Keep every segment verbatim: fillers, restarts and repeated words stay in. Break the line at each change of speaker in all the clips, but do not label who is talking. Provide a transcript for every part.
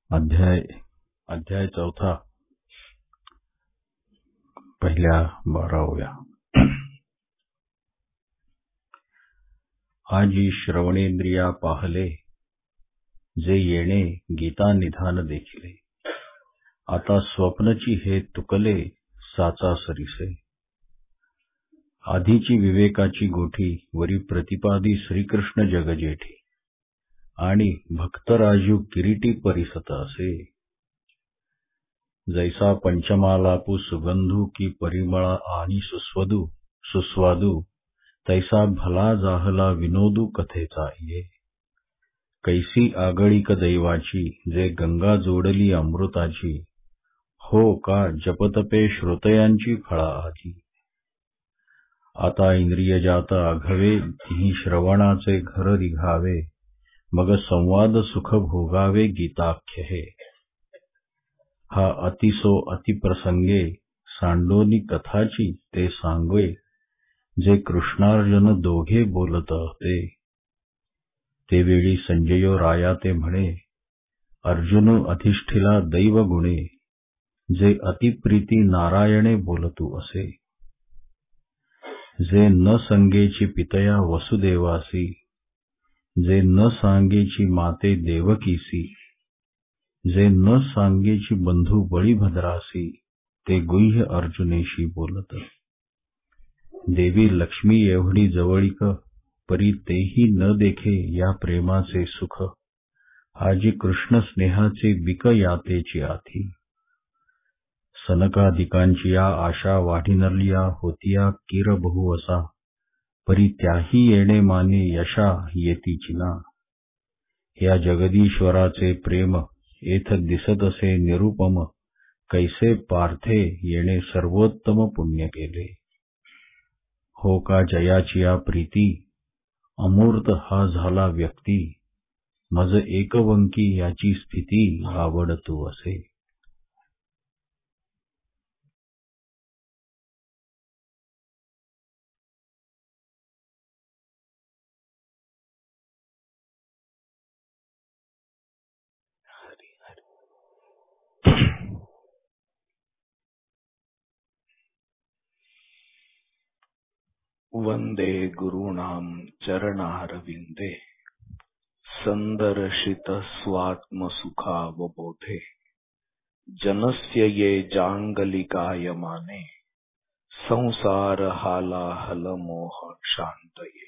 अध्याय अध्याय चौथा पहिल्या बाराव्या. आजी श्रवणेंद्रिया पाहले, जे येणे गीता निधान देखिले. आता स्वप्नची हे तुकले, साचा सरिसे. आधीची विवेकाची गोठी, वरी प्रतिपादी श्रीकृष्ण जगजेठी. आणि भक्तराजू किरीटी परिसत असे. जैसा पंचमालापू सुगंधू की परिमळ आणि सुस्वदू सुस्वादू, तैसा भला जाहला विनोदू कथेचा ये. कैसी आगळीक दैवाची, जे गंगा जोडली अमृताची. हो का जपतपे श्रोतयांची फळा आधी. आता इंद्रियजात आघवे, तिही श्रवणाचे घर रिघावे. मग संवाद सुख भोगावे गीताख्य हे. हा अतिसो अतिप्रसंगे, सांडोनी कथाची ते सांगे. जे कृष्णार्जुन दोघे बोलत होते, ते वेळी संजयो राया ते म्हणे. अर्जुन अधिष्ठिला दैव गुणे, जे अतिप्रीती नारायणे बोलतू असे. जे न संगेची पितया वसुदेवासी, जे न सांगेची माते देवकीसी. जे न सांगेची बंधू बळीभद्रासी, ते गुह्य अर्जुनेशी बोलत. देवी लक्ष्मी एवढी जवळीक, परी तेही न देखे या प्रेमाचे सुख. आजी कृष्ण स्नेहाचे बिक यातेची आधी. सनकादिकांची या आशा वाढिनलिया होतिया किर बहु असा. परी त्याही येणे माने यशा येतीची ना. या जगदीश्वराचे प्रेम, येथ दिसत असे निरुपम. कैसे पार्थे येणे सर्वोत्तम पुण्य केले. हो का जयाची या प्रीती, अमूर्त हा झाला व्यक्ती. मज एकवंकी याची स्थिती, आवडतू असे.
वंदे गुरूणां चरणारविंदे, संदर्शित स्वात्मसुखावबोधे. जनस्य ये जांगलिकायमाने, संसार हालाहल मोह शांतये.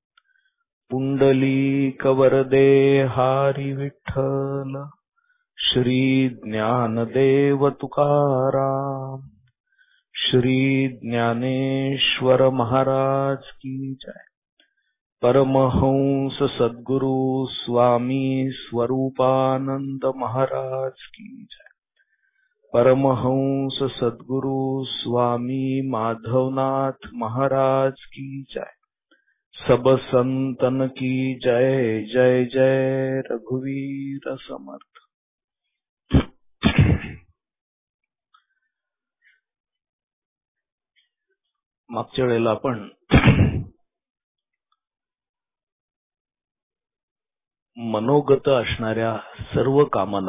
पुंडलीकवरदे हारी विठ्ठल, श्री ज्ञानदेव तुकाराम. श्री ज्ञानेश्वर महाराज की जय. परमहंस सद्गुरु स्वामी स्वरूपानंद महाराज की जय. परमहंस सद्गुरु स्वामी माधवनाथ महाराज की जय. सब संतन की जय. जय जय रघुवीर समर्थ. मागच्या वेळेला आपण मनोगत असणाऱ्या सर्व कामना,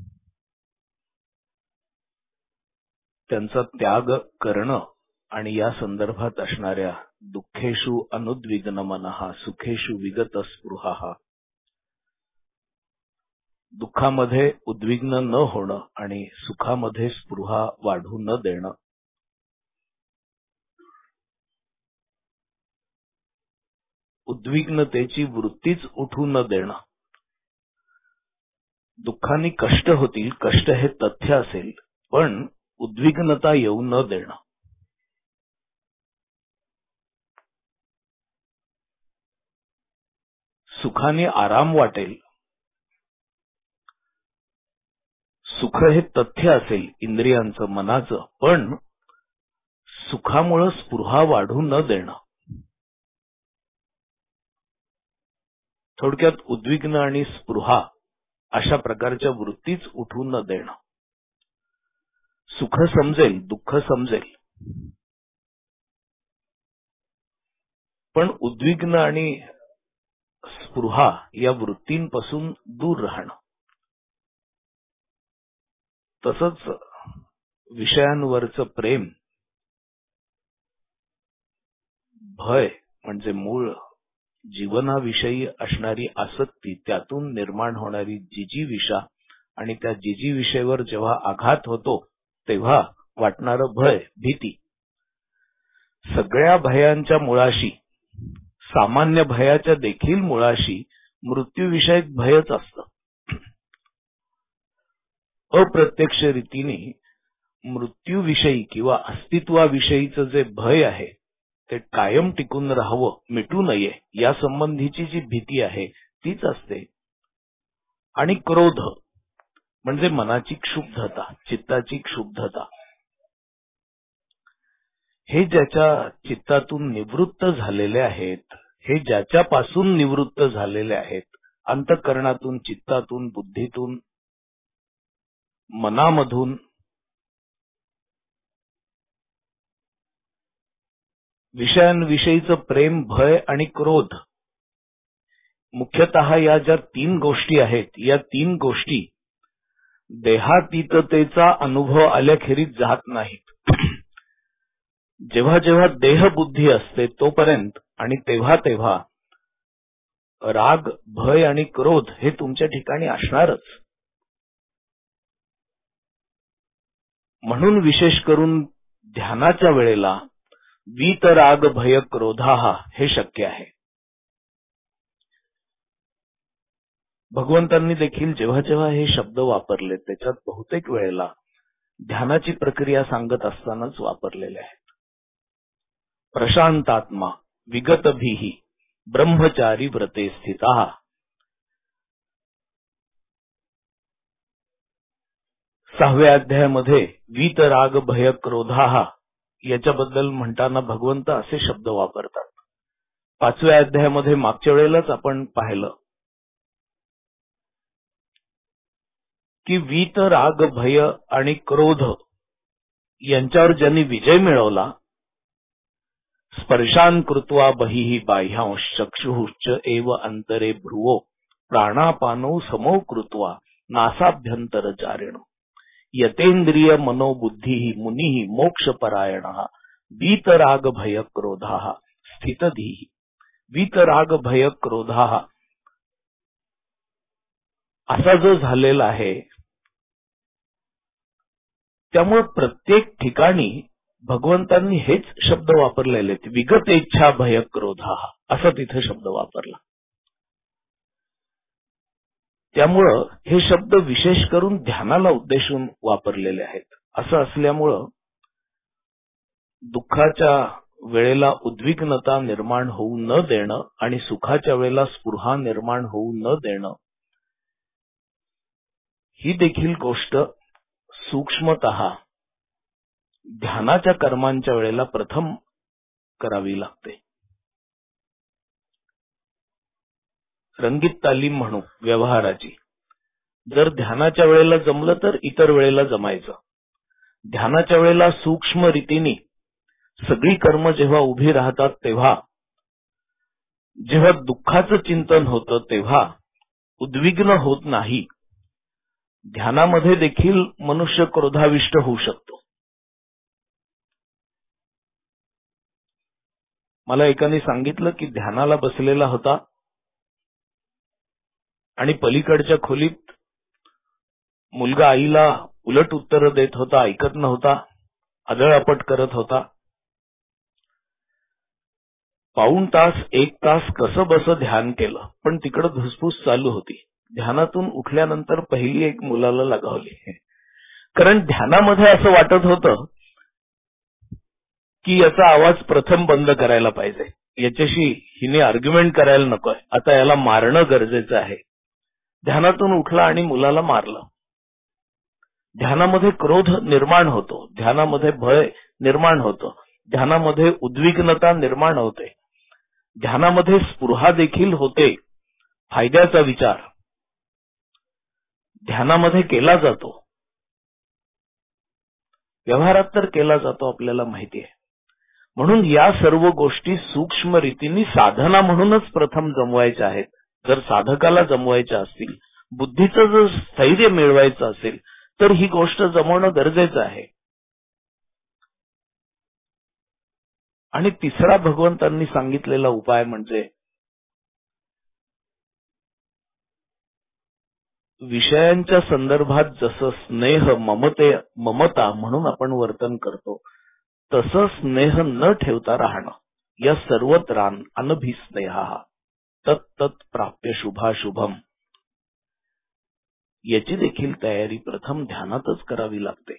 त्यांचा त्याग करणं आणि या संदर्भात असणाऱ्या दुःखेषु अनुद्विग्न मनः सुखेषु विगत स्पृहा, दुःखामध्ये उद्विग्न न होणं आणि सुखामध्ये स्पृहा वाढू न देणं, उद्विग्नतेची वृत्तीच उठू न देणं. दुःखाने कष्ट होतील, कष्ट हे तथ्य असेल, पण उद्विग्नता येऊ न देणं. सुखाने आराम वाटेल, सुख हे तथ्य असेल इंद्रियांचं मनाचं, पण सुखामुळे स्पृहा वाढू न देणं. थोडक्यात उद्विग्न आणि स्पृहा अशा प्रकारच्या वृत्तीच उठू न देणं. सुख समजेल, दुःख समजेल, पण उद्विग्न आणि स्पृहा या वृत्तींपासून दूर राहणं. तसंच विषयांवरचं प्रेम, भय म्हणजे मूळ जीवनाविषयी असणारी आसक्ती, त्यातून निर्माण होणारी जिजीविषा आणि त्या जिजीविषेवर जेव्हा आघात होतो तेव्हा वाटणारं भय, भीती, सगळ्या भयांच्या मुळाशी, सामान्य भयाच्या देखील मुळाशी मृत्यूविषयक भयच असतं. अप्रत्यक्ष रीतीने मृत्यूविषयी किंवा अस्तित्वाविषयीचं जे भय आहे ते कायम टिकून राहावं, मिटू नये या संबंधीची जी भीती आहे तीच असते. आणि क्रोध म्हणजे मनाची क्षुब्धता, चित्ताची क्षुब्धता. हे ज्याच्या चित्तातून निवृत्त झालेले आहेत, हे ज्याच्यापासून निवृत्त झालेले आहेत, अंतःकरणातून, चित्तातून, बुद्धीतून, मनामधून, विषयांविषयीचं प्रेम, भय आणि क्रोध, मुख्यतः या ज्या तीन गोष्टी आहेत, या तीन गोष्टी देहातीततेचा अनुभव आल्याखेरीज जात नाहीत. जेव्हा जेव्हा देहबुद्धी असते तोपर्यंत आणि तेव्हा तेव्हा राग, भय आणि क्रोध हे तुमच्या ठिकाणी असणारच. म्हणून विशेष करून ध्यानाच्या वेळेला वीतराग भय क्रोधाः हे शक्य आहे. भगवंतांनी देखील जेव्हा जेव्हा हे शब्द वापरले त्याच्यात बहुतेक वेळेला ध्यानाची प्रक्रिया सांगत असतानाच वापरलेले आहेत. प्रशांतात्मा विगतभिः ब्रह्मचारी व्रते स्थितः. सहाव्या अध्यायामध्ये वीतराग भय क्रोधाः याच्याबद्दल म्हणताना भगवंत असे शब्द वापरतात. पाचव्या अध्यायामध्ये मागच्या वेळेलाच आपण पाहिलं की वीत, राग, भय आणि क्रोध यांच्यावर ज्यांनी विजय मिळवला, स्पर्शान कृत्वा बहिः बाह्यांश चक्षुश्च एव अंतरे भ्रुवो प्राणापानौ समौ कृत्वा नासाभ्यंतरचारिणो यतेंद्रिय मनोबुद्धी मुनी मोक्षपरायण वीतराग भय क्रोधाः स्थितधीः. वीतराग भय क्रोधाः असा जो झालेला आहे, त्यामुळे प्रत्येक ठिकाणी भगवंतांनी हेच शब्द वापरलेले आहेत. विगतेच्छा भय क्रोधाः असा तिथे शब्द वापरला. त्यामुळं हे शब्द विशेष करून ध्यानाला उद्देशून वापरलेले आहेत. असं असल्यामुळं दुःखाच्या वेळेला उद्विग्नता निर्माण होऊ न देणं आणि सुखाच्या वेळेला स्पृहा निर्माण होऊ न देणं ही देखील गोष्ट सूक्ष्मतः ध्यानाच्या कर्मांच्या वेळेला प्रथम करावी लागते. रंगीत तालीम म्हणू व्यवहाराची. जर ध्यानाच्या वेळेला जमलं तर इतर वेळेला जमायचं. ध्यानाच्या वेळेला सूक्ष्म रीतीने सगळी कर्म जेव्हा उभी राहतात तेव्हा, जेव्हा दुःखाचं चिंतन होतं तेव्हा उद्विग्न होत नाही. ध्यानामध्ये देखील मनुष्य क्रोधाविष्ट होऊ शकतो. मला एकाने सांगितलं की ध्यानाला बसलेला होता आणि पलीकडच्या खोलीत मुलगा आईला उलट उत्तर देत होता, ऐकत नव्हता, आदळआपट करत होता. पाऊण तास एक तास कसं बस ध्यान केलं, पण तिकडं धुसफूस चालू होती. ध्यानातून उठल्यानंतर पहिली एक मुलाला लगावली, कारण ध्यानामध्ये असं वाटत होतं की याचा आवाज प्रथम बंद करायला पाहिजे, याच्याशी हिने आर्ग्युमेंट करायला नकोय, आता याला मारणं गरजेचं आहे. ध्यानातून उठला आणि मुलाला मारलं. ध्यानामध्ये क्रोध निर्माण होतो, ध्यानामध्ये भय निर्माण होतो, ध्यानामध्ये उद्विग्नता निर्माण होते, ध्यानामध्ये स्पृहा देखील होते. फायद्याचा विचार ध्यानामध्ये केला जातो, व्यवहारात तर केला जातो, आपल्याला माहिती आहे. म्हणून या सर्व गोष्टी सूक्ष्म रीतीने साधना म्हणूनच प्रथम जमवायच्या आहेत. जर साधकाला जमवायच्या असतील, बुद्धीचं जर स्थैर्य मिळवायचं असेल, तर ही गोष्ट जमवणं गरजेचं आहे. आणि तिसरा भगवंतांनी सांगितलेला उपाय म्हणजे विषयांच्या संदर्भात जसं स्नेह ममते ममता म्हणून आपण वर्तन करतो तसं स्नेह न ठेवता राहणं. या सर्वत्रान अनभिस्नेहा तत् तत् प्राप्य शुभाशुभम. याची देखील तयारी प्रथम ध्यानातच करावी लागते.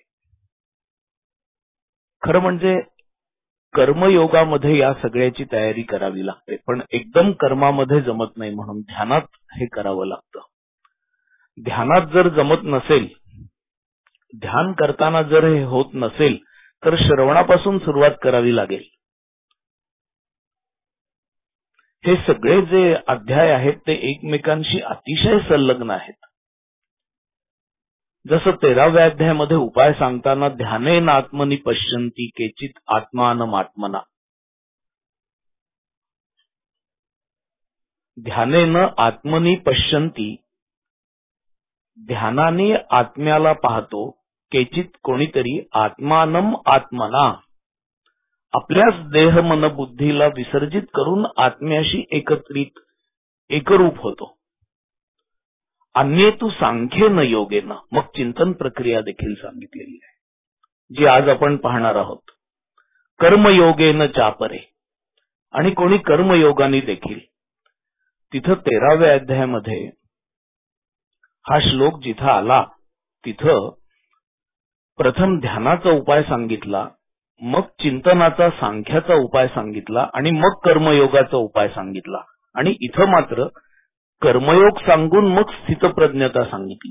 खरं म्हणजे कर्मयोगामध्ये या सगळ्याची तयारी करावी लागते, पण एकदम कर्मामध्ये जमत नाही म्हणून ध्यानात हे करावं लागतं. ध्यानात जर जमत नसेल, ध्यान करताना जर हे होत नसेल तर श्रवणापासून सुरुवात करावी लागेल. हे सगळे जे अध्याय आहेत ते एकमेकांशी अतिशय संलग्न आहेत. जसं तेराव्या अध्यायामध्ये उपाय सांगताना ध्यानेन आत्मनि पश्यन्ति केचित आत्मानम आत्मना, ध्यानेन आत्मनि पश्यन्ति, ध्यानाने आत्म्याला पाहतो, केचित कोणीतरी आत्मानम आत्मना, आपल्याच देह मन बुद्धीला विसर्जित करून आत्म्याशी एकत्रित एकरूप होतो. अन्ये तू सांख्येन योगेन, मग चिंतन प्रक्रिया देखील सांगितलेली आहे जी आज आपण पाहणार आहोत. कर्मयोगेन चापरे, आणि कोणी कर्मयोगाने देखील. तिथं तेराव्या अध्यायामध्ये हा श्लोक जिथं आला तिथं प्रथम ध्यानाचा उपाय सांगितला, मग चिंतनाचा सांख्याचा उपाय सांगितला आणि मग कर्मयोगाचा उपाय सांगितला. आणि इथं मात्र कर्मयोग सांगून मग स्थितप्रज्ञता सांगितली.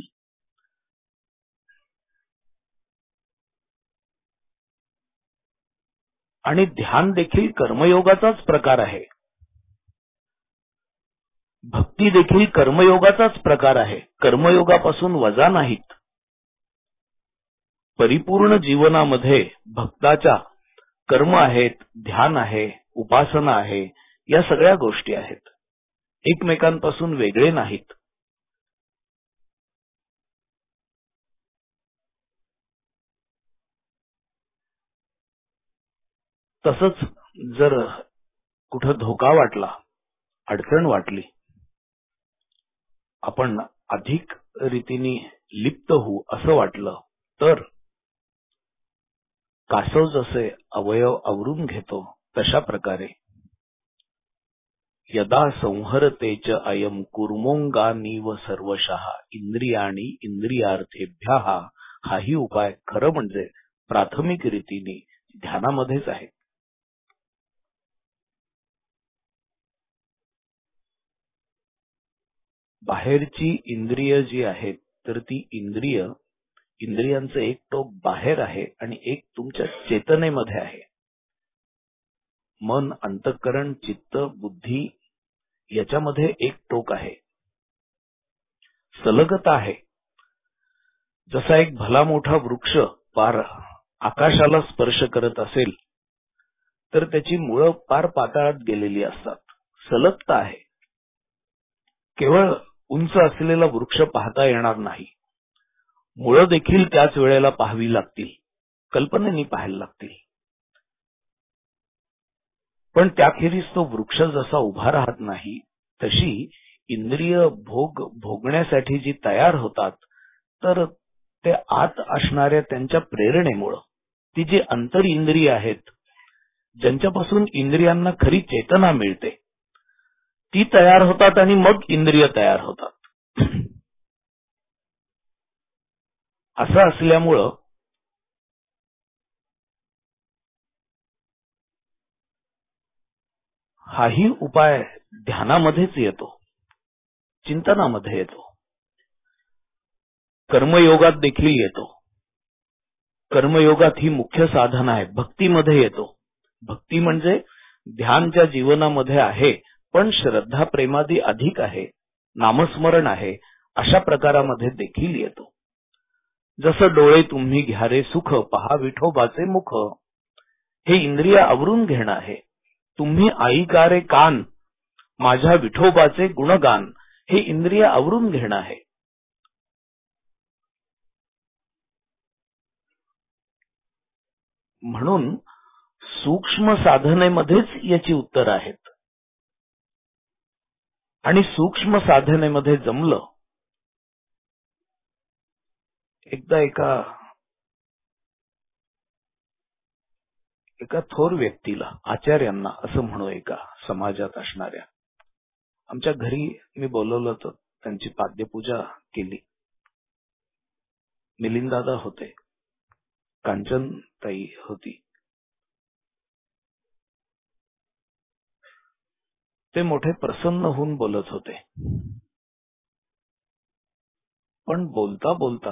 आणि ध्यान देखील कर्मयोगाचाच प्रकार आहे. भक्ती देखील कर्मयोगाचाच प्रकार आहे, कर्मयोगापासून वजा नाहीत. परिपूर्ण जीवनामध्ये भक्ताच्या कर्म आहेत, ध्यान आहे, उपासना आहे, या सगळ्या गोष्टी आहेत, एकमेकांपासून वेगळे नाहीत. तसंच जर कुठं धोका वाटला, अडचण वाटली, आपण अधिक रीतीने लिप्त होऊ असं वाटलं तर कासव जसे अवयव आवरून घेतो तशा प्रकारे यदा संहरतेच अयम कुर्मोंगानीव सर्वशः इंद्रियाणी इंद्रियार्थेभ्यः, हाही उपाय खरं म्हणजे प्राथमिक रीतीने ध्यानामध्येच आहे. बाहेरची इंद्रिय जी आहेत तर ती इंद्रिय इंद्रियांचं एक टोक बाहेर आहे आणि एक तुमच्या चेतनेमध्ये आहे. मन, अंतःकरण, चित्त, बुद्धी याच्यामध्ये एक टोक आहे, सलगता आहे. जसा एक भला मोठा वृक्ष पार आकाशाला स्पर्श करत असेल तर त्याची मुळं पार पाताळात गेलेली असतात, सलगता आहे. केवळ उंच असलेला वृक्ष पाहता येणार नाही, मुळं देखील त्याच वेळेला पाहावी लागतील, कल्पनेने पाहायला लागतील. पण त्याखेरीज तो वृक्ष जसा उभा राहत नाही तशी इंद्रिय भोग भोगण्यासाठी जी तयार होतात तर ते आत असणाऱ्या त्यांच्या प्रेरणेमुळे, ती जी अंतर इंद्रिय आहेत ज्यांच्यापासून इंद्रियांना खरी चेतना मिळते, ती तयार होतात आणि मग इंद्रिय तयार होतात. असं असल्यामुळं हाही उपाय ध्यानामध्येच येतो, चिंतनामध्ये येतो, कर्मयोगात देखील येतो. कर्मयोगात ही मुख्य साधन आहे. भक्तीमध्ये येतो. भक्ती म्हणजे ध्यानच्या जीवनामध्ये आहे पण श्रद्धा प्रेमादी अधिक आहे, नामस्मरण आहे, अशा प्रकारामध्ये देखील येतो. जसं डोळे तुम्ही घ्या रे सुख, पहा विठोबाचे मुख, हे इंद्रिय आवरून घेणं आहे. तुम्ही ऐका रे कान, माझ्या विठोबाचे गुणगान, हे इंद्रिय आवरून घेणं आहे. म्हणून सूक्ष्म साधनेमध्येच याची उत्तर आहेत. आणि सूक्ष्म साधनेमध्ये जमलं. एकदा एका एका थोर व्यक्तीला, आचार्यांना असं म्हणू, एका समाजात असणाऱ्या, आमच्या घरी मी बोलवलं तर त्यांची पाद्यपूजा केली. मिलिंदादा होते, कांचनताई होती. ते मोठे प्रसन्न होऊन बोलत होते. पण बोलता बोलता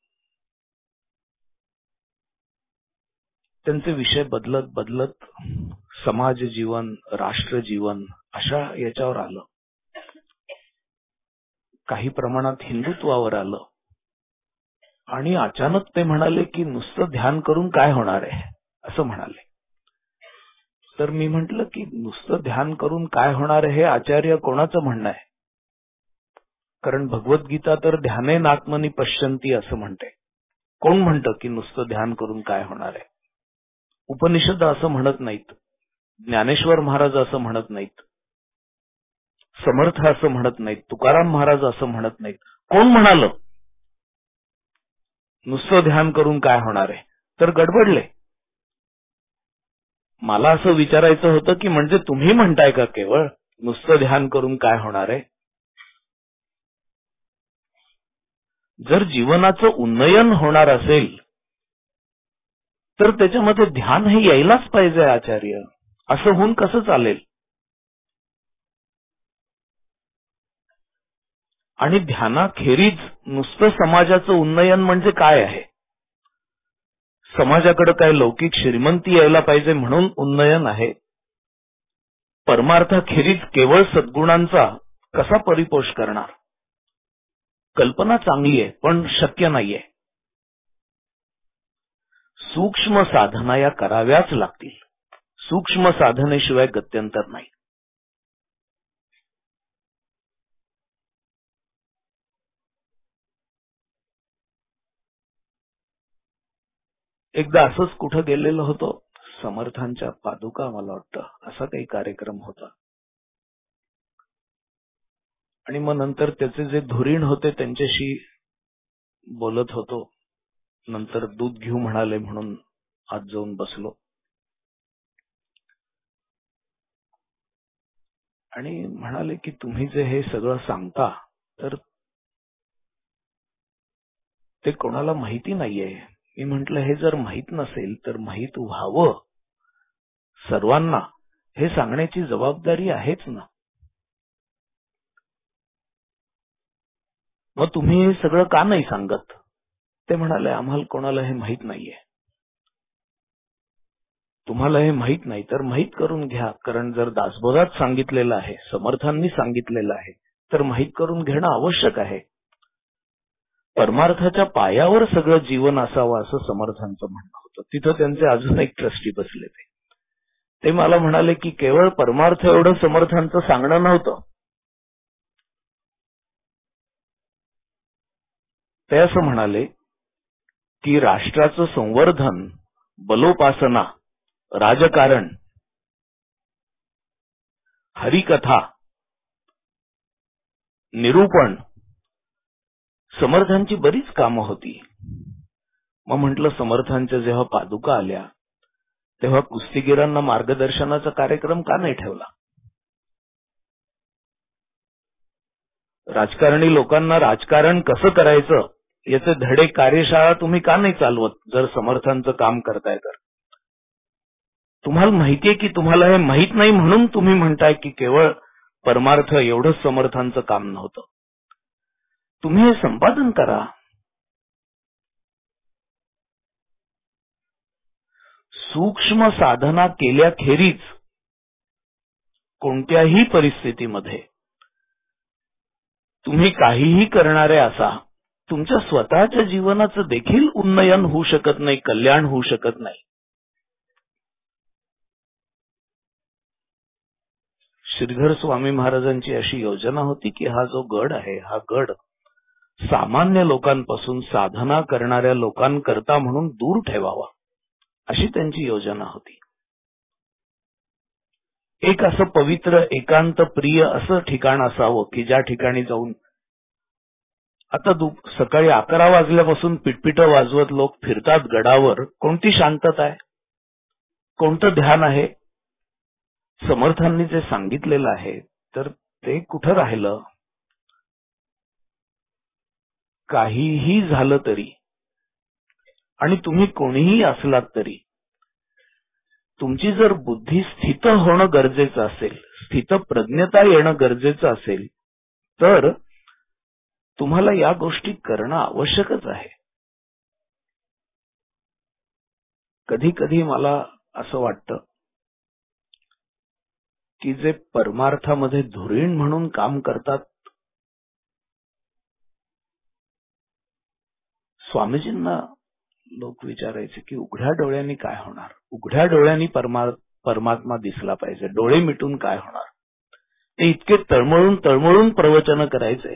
त्यांचे विषय बदलत बदलत समाज जीवन, राष्ट्र जीवन अशा याच्यावर आलं. काही प्रमाणात हिंदुत्वावर आलं. आणि अचानक ते म्हणाले की नुसतं ध्यान करून काय होणार आहे, असं म्हणाले. तर मी म्हंटल की नुसतं ध्यान करून काय होणार आहे हे आचार्य कोणाचं म्हणणं आहे? कारण भगवद्गीता तर ध्याने नात्मनी पश्यंती असं म्हणते. कोण म्हणतं की नुसतं ध्यान करून काय होणार आहे? उपनिषद असं म्हणत नाहीत, ज्ञानेश्वर महाराज असं म्हणत नाहीत, समर्थ असं म्हणत नाहीत, तुकाराम महाराज असं म्हणत नाहीत. कोण म्हणालं नुसतं ध्यान करून काय होणार आहे? तर गडबडले. मला असं विचारायचं होतं की म्हणजे तुम्ही म्हणताय का केवळ नुसतं ध्यान करून काय होणार आहे? जर जीवनाचं उन्नयन होणार असेल तर त्याच्यामध्ये ध्यान हे यायलाच पाहिजे आचार्य. असं होऊन कसं चालेल? आणि ध्यानाखेरीज नुसतं समाजाचं उन्नयन म्हणजे काय आहे? समाजाकडे काय लौकिक श्रीमंती यायला पाहिजे म्हणून उन्नयन आहे? परमार्थाखेरीज केवळ सद्गुणांचा कसा परिपोष करणार? कल्पना चांगली आहे पण शक्य नाहीये. सूक्ष्म साधना या कराव्याच लागतील. सूक्ष्म साधनेशिवाय गत्यंतर नाही. एकदा असंच कुठं गेलेलो होतो, समर्थांच्या पादुका मला वाटतं असा काही कार्यक्रम होता. आणि मग नंतर त्याचे जे धुरीण होते त्यांच्याशी बोलत होतो. नंतर दूध घेऊ म्हणाले म्हणून आत जाऊन बसलो. आणि म्हणाले की तुम्ही जे हे सगळं सांगता तर ते कोणाला माहिती नाहीये. मी म्हंटल हे जर माहित नसेल तर माहित व्हावं सर्वांना, हे सांगण्याची जबाबदारी आहेच ना. मग तुम्ही हे सगळं का नाही सांगत? ते म्हणाले आम्हाला कोणाला हे माहित नाहीये. तुम्हाला हे माहित नाही तर माहित करून घ्या. कारण जर दासबोधात सांगितलेलं आहे, समर्थांनी सांगितलेलं आहे तर माहित करून घेणं आवश्यक आहे. परमार्थाच्या पायावर सगळं जीवन असावं असं समर्थांचं म्हणणं होतं. तिथं त्यांचे अजून एक ट्रस्टी बसले ते ते मला म्हणाले की केवळ परमार्थ एवढं समर्थांचं सांगणं नव्हतं. ते असं म्हणाले की राष्ट्राचं संवर्धन, बलोपासना, राजकारण, हरिकथा, निरूपण, समर्थांची बरीच कामं होती. मग म्हटलं समर्थांच्या जेव्हा पादुका आल्या तेव्हा कुस्तीगिरांना मार्गदर्शनाचा कार्यक्रम का नाही ठेवला? राजकारणी लोकांना राजकारण कसं करायचं याचे धडे, कार्यशाळा तुम्ही का नाही चालवत? जर समर्थांचं काम करताय तर तुम्हाला माहितीये की तुम्हाला हे माहित नाही म्हणून तुम्ही म्हणताय की केवळ परमार्थ एवढंच समर्थांचं काम नव्हतं. तुम्ही हे संपादन करा. सूक्ष्म साधना केल्याखेरीज कोणत्याही परिस्थितीमध्ये तुम्ही काहीही करणारे असा, तुमच्या स्वतःच्या जीवनाचं देखील उन्नयन होऊ शकत नाही, कल्याण होऊ शकत नाही. श्रीधर स्वामी महाराजांची अशी योजना होती की हा जो गड आहे हा गड सामान्य लोकांपासून साधना करणाऱ्या लोकांकरता म्हणून दूर ठेवावा. अशी त्यांची योजना होती. एक असं पवित्र एकांत प्रिय असं ठिकाण असावं की ज्या ठिकाणी जाऊन आता सकाळी अकरा वाजल्यापासून पिटपिट वाजवत लोक फिरतात गडावर. कोणती शांतता आहे, कोणतं ध्यान आहे? समर्थांनी जे सांगितलेलं आहे तर ते कुठं राहिलं? काहीही झालं तरी आणि तुम्ही कोणीही असलात तरी तुमची जर बुद्धी स्थित होणं गरजेचं असेल, स्थित प्रज्ञता येणं गरजेचं असेल तर तुम्हाला या गोष्टी करणं आवश्यकच आहे. कधी कधी मला असं वाटतं की जे परमार्थामध्ये धुरीण म्हणून काम करतात, स्वामीजींना लोक विचारायचे की उघड्या डोळ्यांनी काय होणार? उघड्या डोळ्यांनी परमात्मा दिसला पाहिजे, डोळे मिटून काय होणार? ते इतके तळमळून तळमळून प्रवचन करायचे.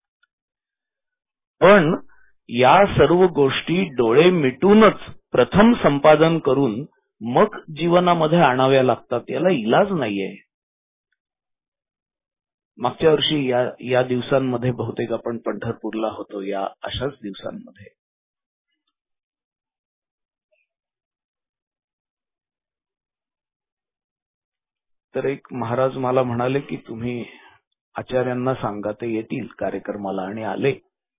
पण या सर्व गोष्टी डोळे मिटूनच प्रथम संपादन करून मग जीवनामध्ये आणाव्या लागतात. याला इलाज नाहीये. मागच्या वर्षी या या दिवसांमध्ये बहुतेक आपण पंढरपूरला होतो. या अशाच दिवसांमध्ये तर एक महाराज मला म्हणाले की तुम्ही आचार्यांना सांगा ते येतील कार्यक्रमाला, आणि आले.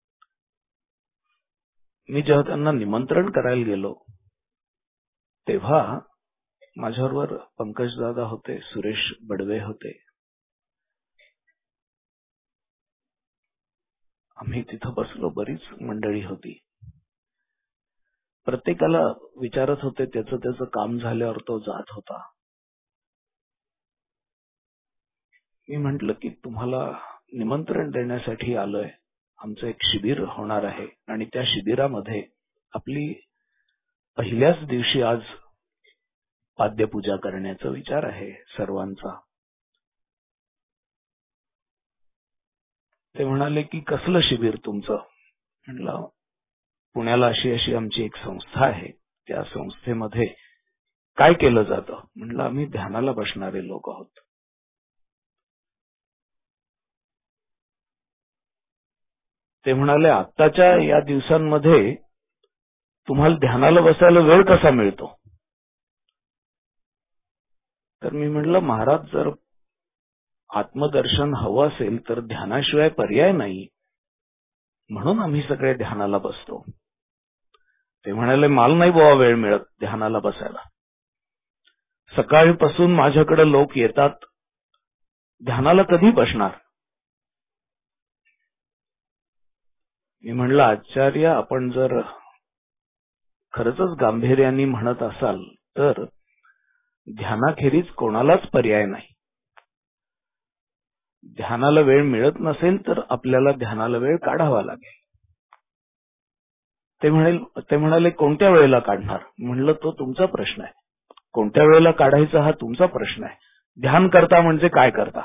मी जेव्हा त्यांना निमंत्रण करायला गेलो तेव्हा माझ्याबरोबर पंकजदादा होते, सुरेश बडवे होते. आम्ही तिथं बसलो, बरीच मंडळी होती. प्रत्येकाला विचारत होते, त्याचं त्याचं काम झाल्यावर तो जात होता. मी म्हंटल की तुम्हाला निमंत्रण देण्यासाठी आलोय. आमचं एक शिबिर होणार आहे आणि त्या शिबिरामध्ये आपली पहिल्याच दिवशी आज पाद्यपूजा करण्याचा विचार आहे सर्वांचा. ते म्हणाले की कसलं शिबिर तुमचं? म्हटलं पुण्याला अशी अशी आमची एक संस्था आहे, त्या संस्थेमध्ये काय केलं जातं? म्हटलं आम्ही ध्यानाला बसणारे लोक आहोत. ते म्हणाले आत्ताच्या या दिवसांमध्ये तुम्हाला ध्यानाला बसायला वेळ कसा मिळतो? तर मी म्हटलं महाराज, जर आत्मदर्शन हवं असेल तर ध्यानाशिवाय पर्याय नाही, म्हणून आम्ही सगळे ध्यानाला बसतो. ते म्हणाले मला नाही बाबा वेळ मिळत ध्यानाला बसायला. सकाळपासून माझ्याकडे लोक येतात, ध्यानाला कधी बसणार? मी म्हणलं आचार्य, आपण जर खरंच गांभीर्याने म्हणत असाल तर ध्यानाखेरीज कोणालाच पर्याय नाही. ध्यानाला वेळ मिळत नसेल तर आपल्याला ध्यानाला वेळ काढावा लागेल. ते म्हणाले ते म्हणाले कोणत्या वेळेला काढणार? म्हणलं तो तुमचा प्रश्न आहे. कोणत्या वेळेला काढायचा हा तुमचा प्रश्न आहे. ध्यान करता म्हणजे काय करता?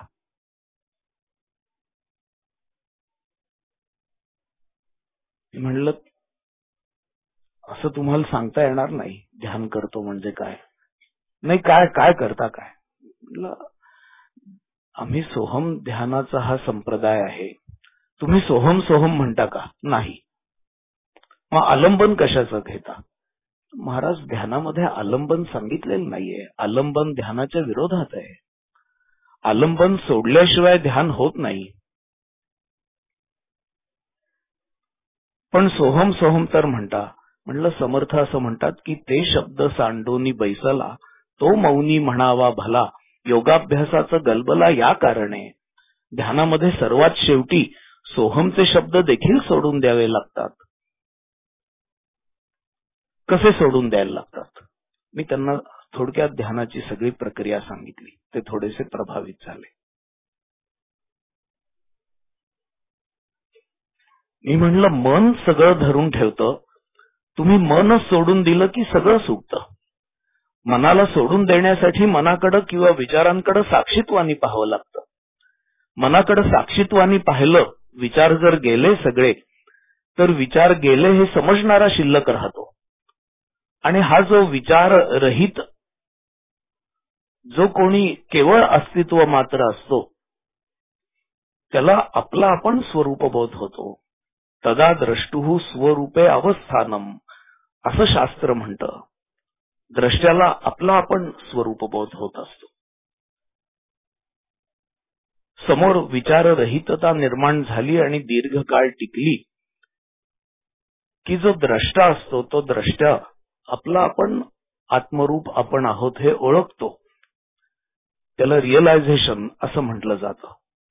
म्हणलं असं तुम्हाला सांगता येणार नाही ध्यान करतो म्हणजे काय. नाही काय काय करता काय? म्हणलं आम्ही सोहम ध्यानाचा हा संप्रदाय आहे. तुम्ही सोहम सोहम म्हणता का? नाही. मग आलंबन कशाचं घेता? महाराज, ध्यानामध्ये आलंबन सांगितलेलं नाहीये. आलंबन ध्यानाच्या विरोधात आहे. आलंबन सोडल्याशिवाय ध्यान होत नाही. पण सोहम सोहम तर म्हणता. म्हणलं समर्थ असं म्हणतात की ते शब्द सांडोनी बैसला तो मौनी म्हणावा भला, योगाभ्यासाचं गलबला या कारणे. ध्यानामध्ये सर्वात शेवटी सोहमचे शब्द देखील सोडून द्यावे लागतात. कसे सोडून द्यायला लागतात? मी त्यांना थोडक्यात ध्यानाची सगळी प्रक्रिया सांगितली. ते थोडेसे प्रभावित झाले. मी म्हणलं मन सगळं धरून ठेवतं, तुम्ही मनच सोडून दिलं की सगळं सुटतं. मनाला सोडून देण्यासाठी मनाकडे किंवा विचारांकडे साक्षीत्वानी पाहावं लागतं. मनाकडे साक्षीत्वानी पाहिलं, विचार जर गेले सगळे, तर विचार गेले हे समजणारा शिल्लक राहतो. आणि हा जो विचार रहित जो कोणी केवळ अस्तित्व मात्र असतो त्याला आपला आपण स्वरूपबोध होतो. तदा द्रष्टुः स्वरूपे अवस्थानम असं शास्त्र म्हणतं. द्रष्ट्याला आपला आपण स्वरूपबोध होत असतो. समोर विचाररहितता निर्माण झाली आणि दीर्घकाळ टिकली की जो द्रष्टा असतो तो द्रष्टा आपला आपण आत्मरूप आपण आहोत हे ओळखतो. त्याला रिअलायझेशन असं म्हटलं जातं.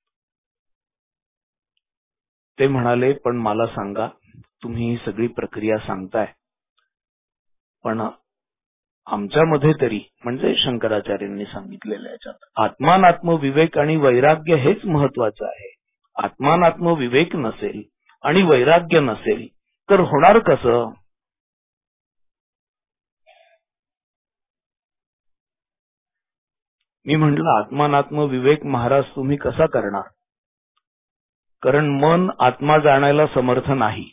ते म्हणाले, पण मला सांगा, तुम्ही ही सगळी प्रक्रिया सांगताय, पण आमच्यामध्ये तरी म्हणजे शंकराचार्यांनी सांगितलेल्या याच्यात आत्मानात्म विवेक आणि वैराग्य हेच महत्वाचं आहे. आत्मानात्म विवेक नसेल आणि वैराग्य नसेल तर होणार कसं? मी म्हटलं, आत्मानात्म विवेक महाराज तुम्ही कसा करणार? कारण मन आत्मा जाणायला समर्थ नाही,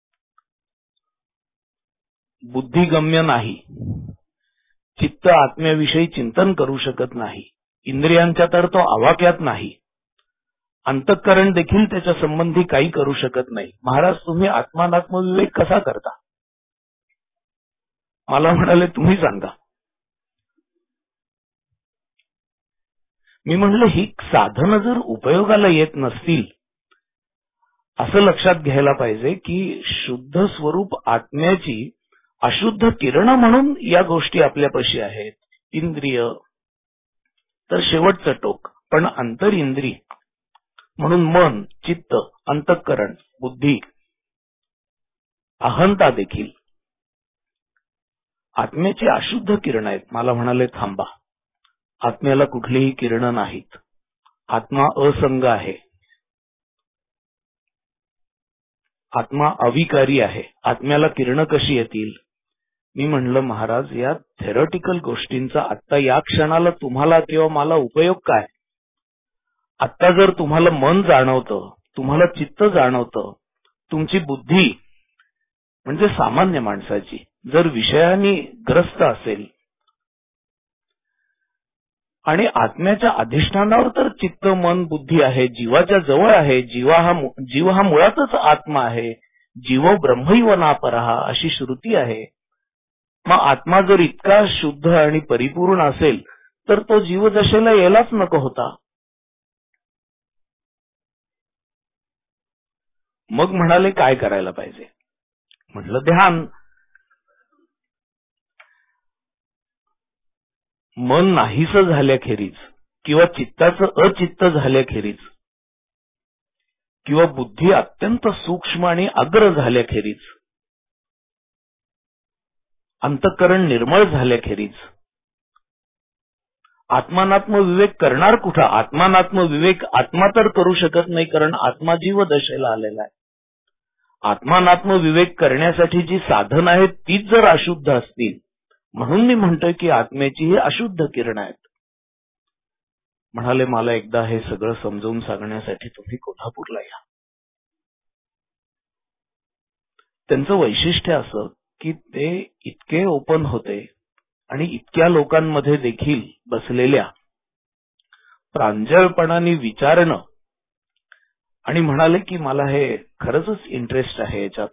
बुद्धिगम्य नाही, चित्त आत्म्याविषयी चिंतन करू शकत नाही, इंद्रियांच्या तर तो आवाक्यात नाही, अंतःकरण देखील त्याच्या संबंधी काही करू शकत नाही. महाराज तुम्ही आत्मानात्म विवेक कसा करता? मला म्हणाले, तुम्ही सांगा. मी म्हणलं, ही साधनं जर उपयोगाला येत नसतील असं लक्षात घ्यायला पाहिजे की शुद्ध स्वरूप आत्म्याची अशुद्ध किरण म्हणून या गोष्टी आपल्यापाशी आहेत. इंद्रिय तर शेवटचं टोक, पण अंतर इंद्रिय म्हणून मन, चित्त, अंतःकरण, बुद्धी, अहंता देखील आत्म्याची अशुद्ध किरण आहेत. मला म्हणाले, थांबा, आत्म्याला कुठलीही किरण नाहीत. आत्मा असंग आहे, आत्मा अविकारी आहे. आत्म्याला किरण कशी येतील? मी म्हणलं, महाराज या थेरॉटिकल गोष्टींचा आत्ता या क्षणाला तुम्हाला किंवा मला उपयोग काय? आत्ता जर तुम्हाला मन जाणवतं, तुम्हाला चित्त जाणवतं, तुमची बुद्धी म्हणजे सामान्य माणसाची जर विषयांनी ग्रस्त असेल आणि आत्म्याच्या अधिष्ठानावर तर चित्त, मन, बुद्धी आहे, जीवाच्या जवळ आहे, जीवा हा जीव हा मुळातच आत्मा आहे, जीव ब्रह्मैव नापरः अशी श्रुती आहे. मग आत्मा जर इतका शुद्ध आणि परिपूर्ण असेल तर तो जीव दशेला यायलाच नको होता. मग म्हणाले, काय करायला पाहिजे? म्हटलं, ध्यान. मन नाहीसं झाल्याखेरीज किंवा चित्ताचं अचित्त झाल्याखेरीज किंवा बुद्धी अत्यंत सूक्ष्म आणि अग्र झाल्याखेरीज, अंतःकरण निर्मळ झाल्याखेरीज आत्मानात्म विवेक करणार कुठं? आत्मानात्म विवेक आत्मा तर करू शकत नाही, कारण आत्मा जीव दशेला आलेला आहे. आत्मानात्म विवेक करण्यासाठी जी साधन आहेत तीच जर अशुद्ध असतील, म्हणून मी म्हणतोय की आत्म्याची ही अशुद्ध किरण आहेत. म्हणाले, मला एकदा हे सगळं समजावून सांगण्यासाठी तुम्ही कोल्हापूरला या. त्यांचं वैशिष्ट्य असं की ते इतके ओपन होते आणि इतक्या लोकांमध्ये देखील बसलेल्या प्रांजळपणाने विचारणं, आणि म्हणाले की मला हे खरंच इंटरेस्ट आहे याच्यात.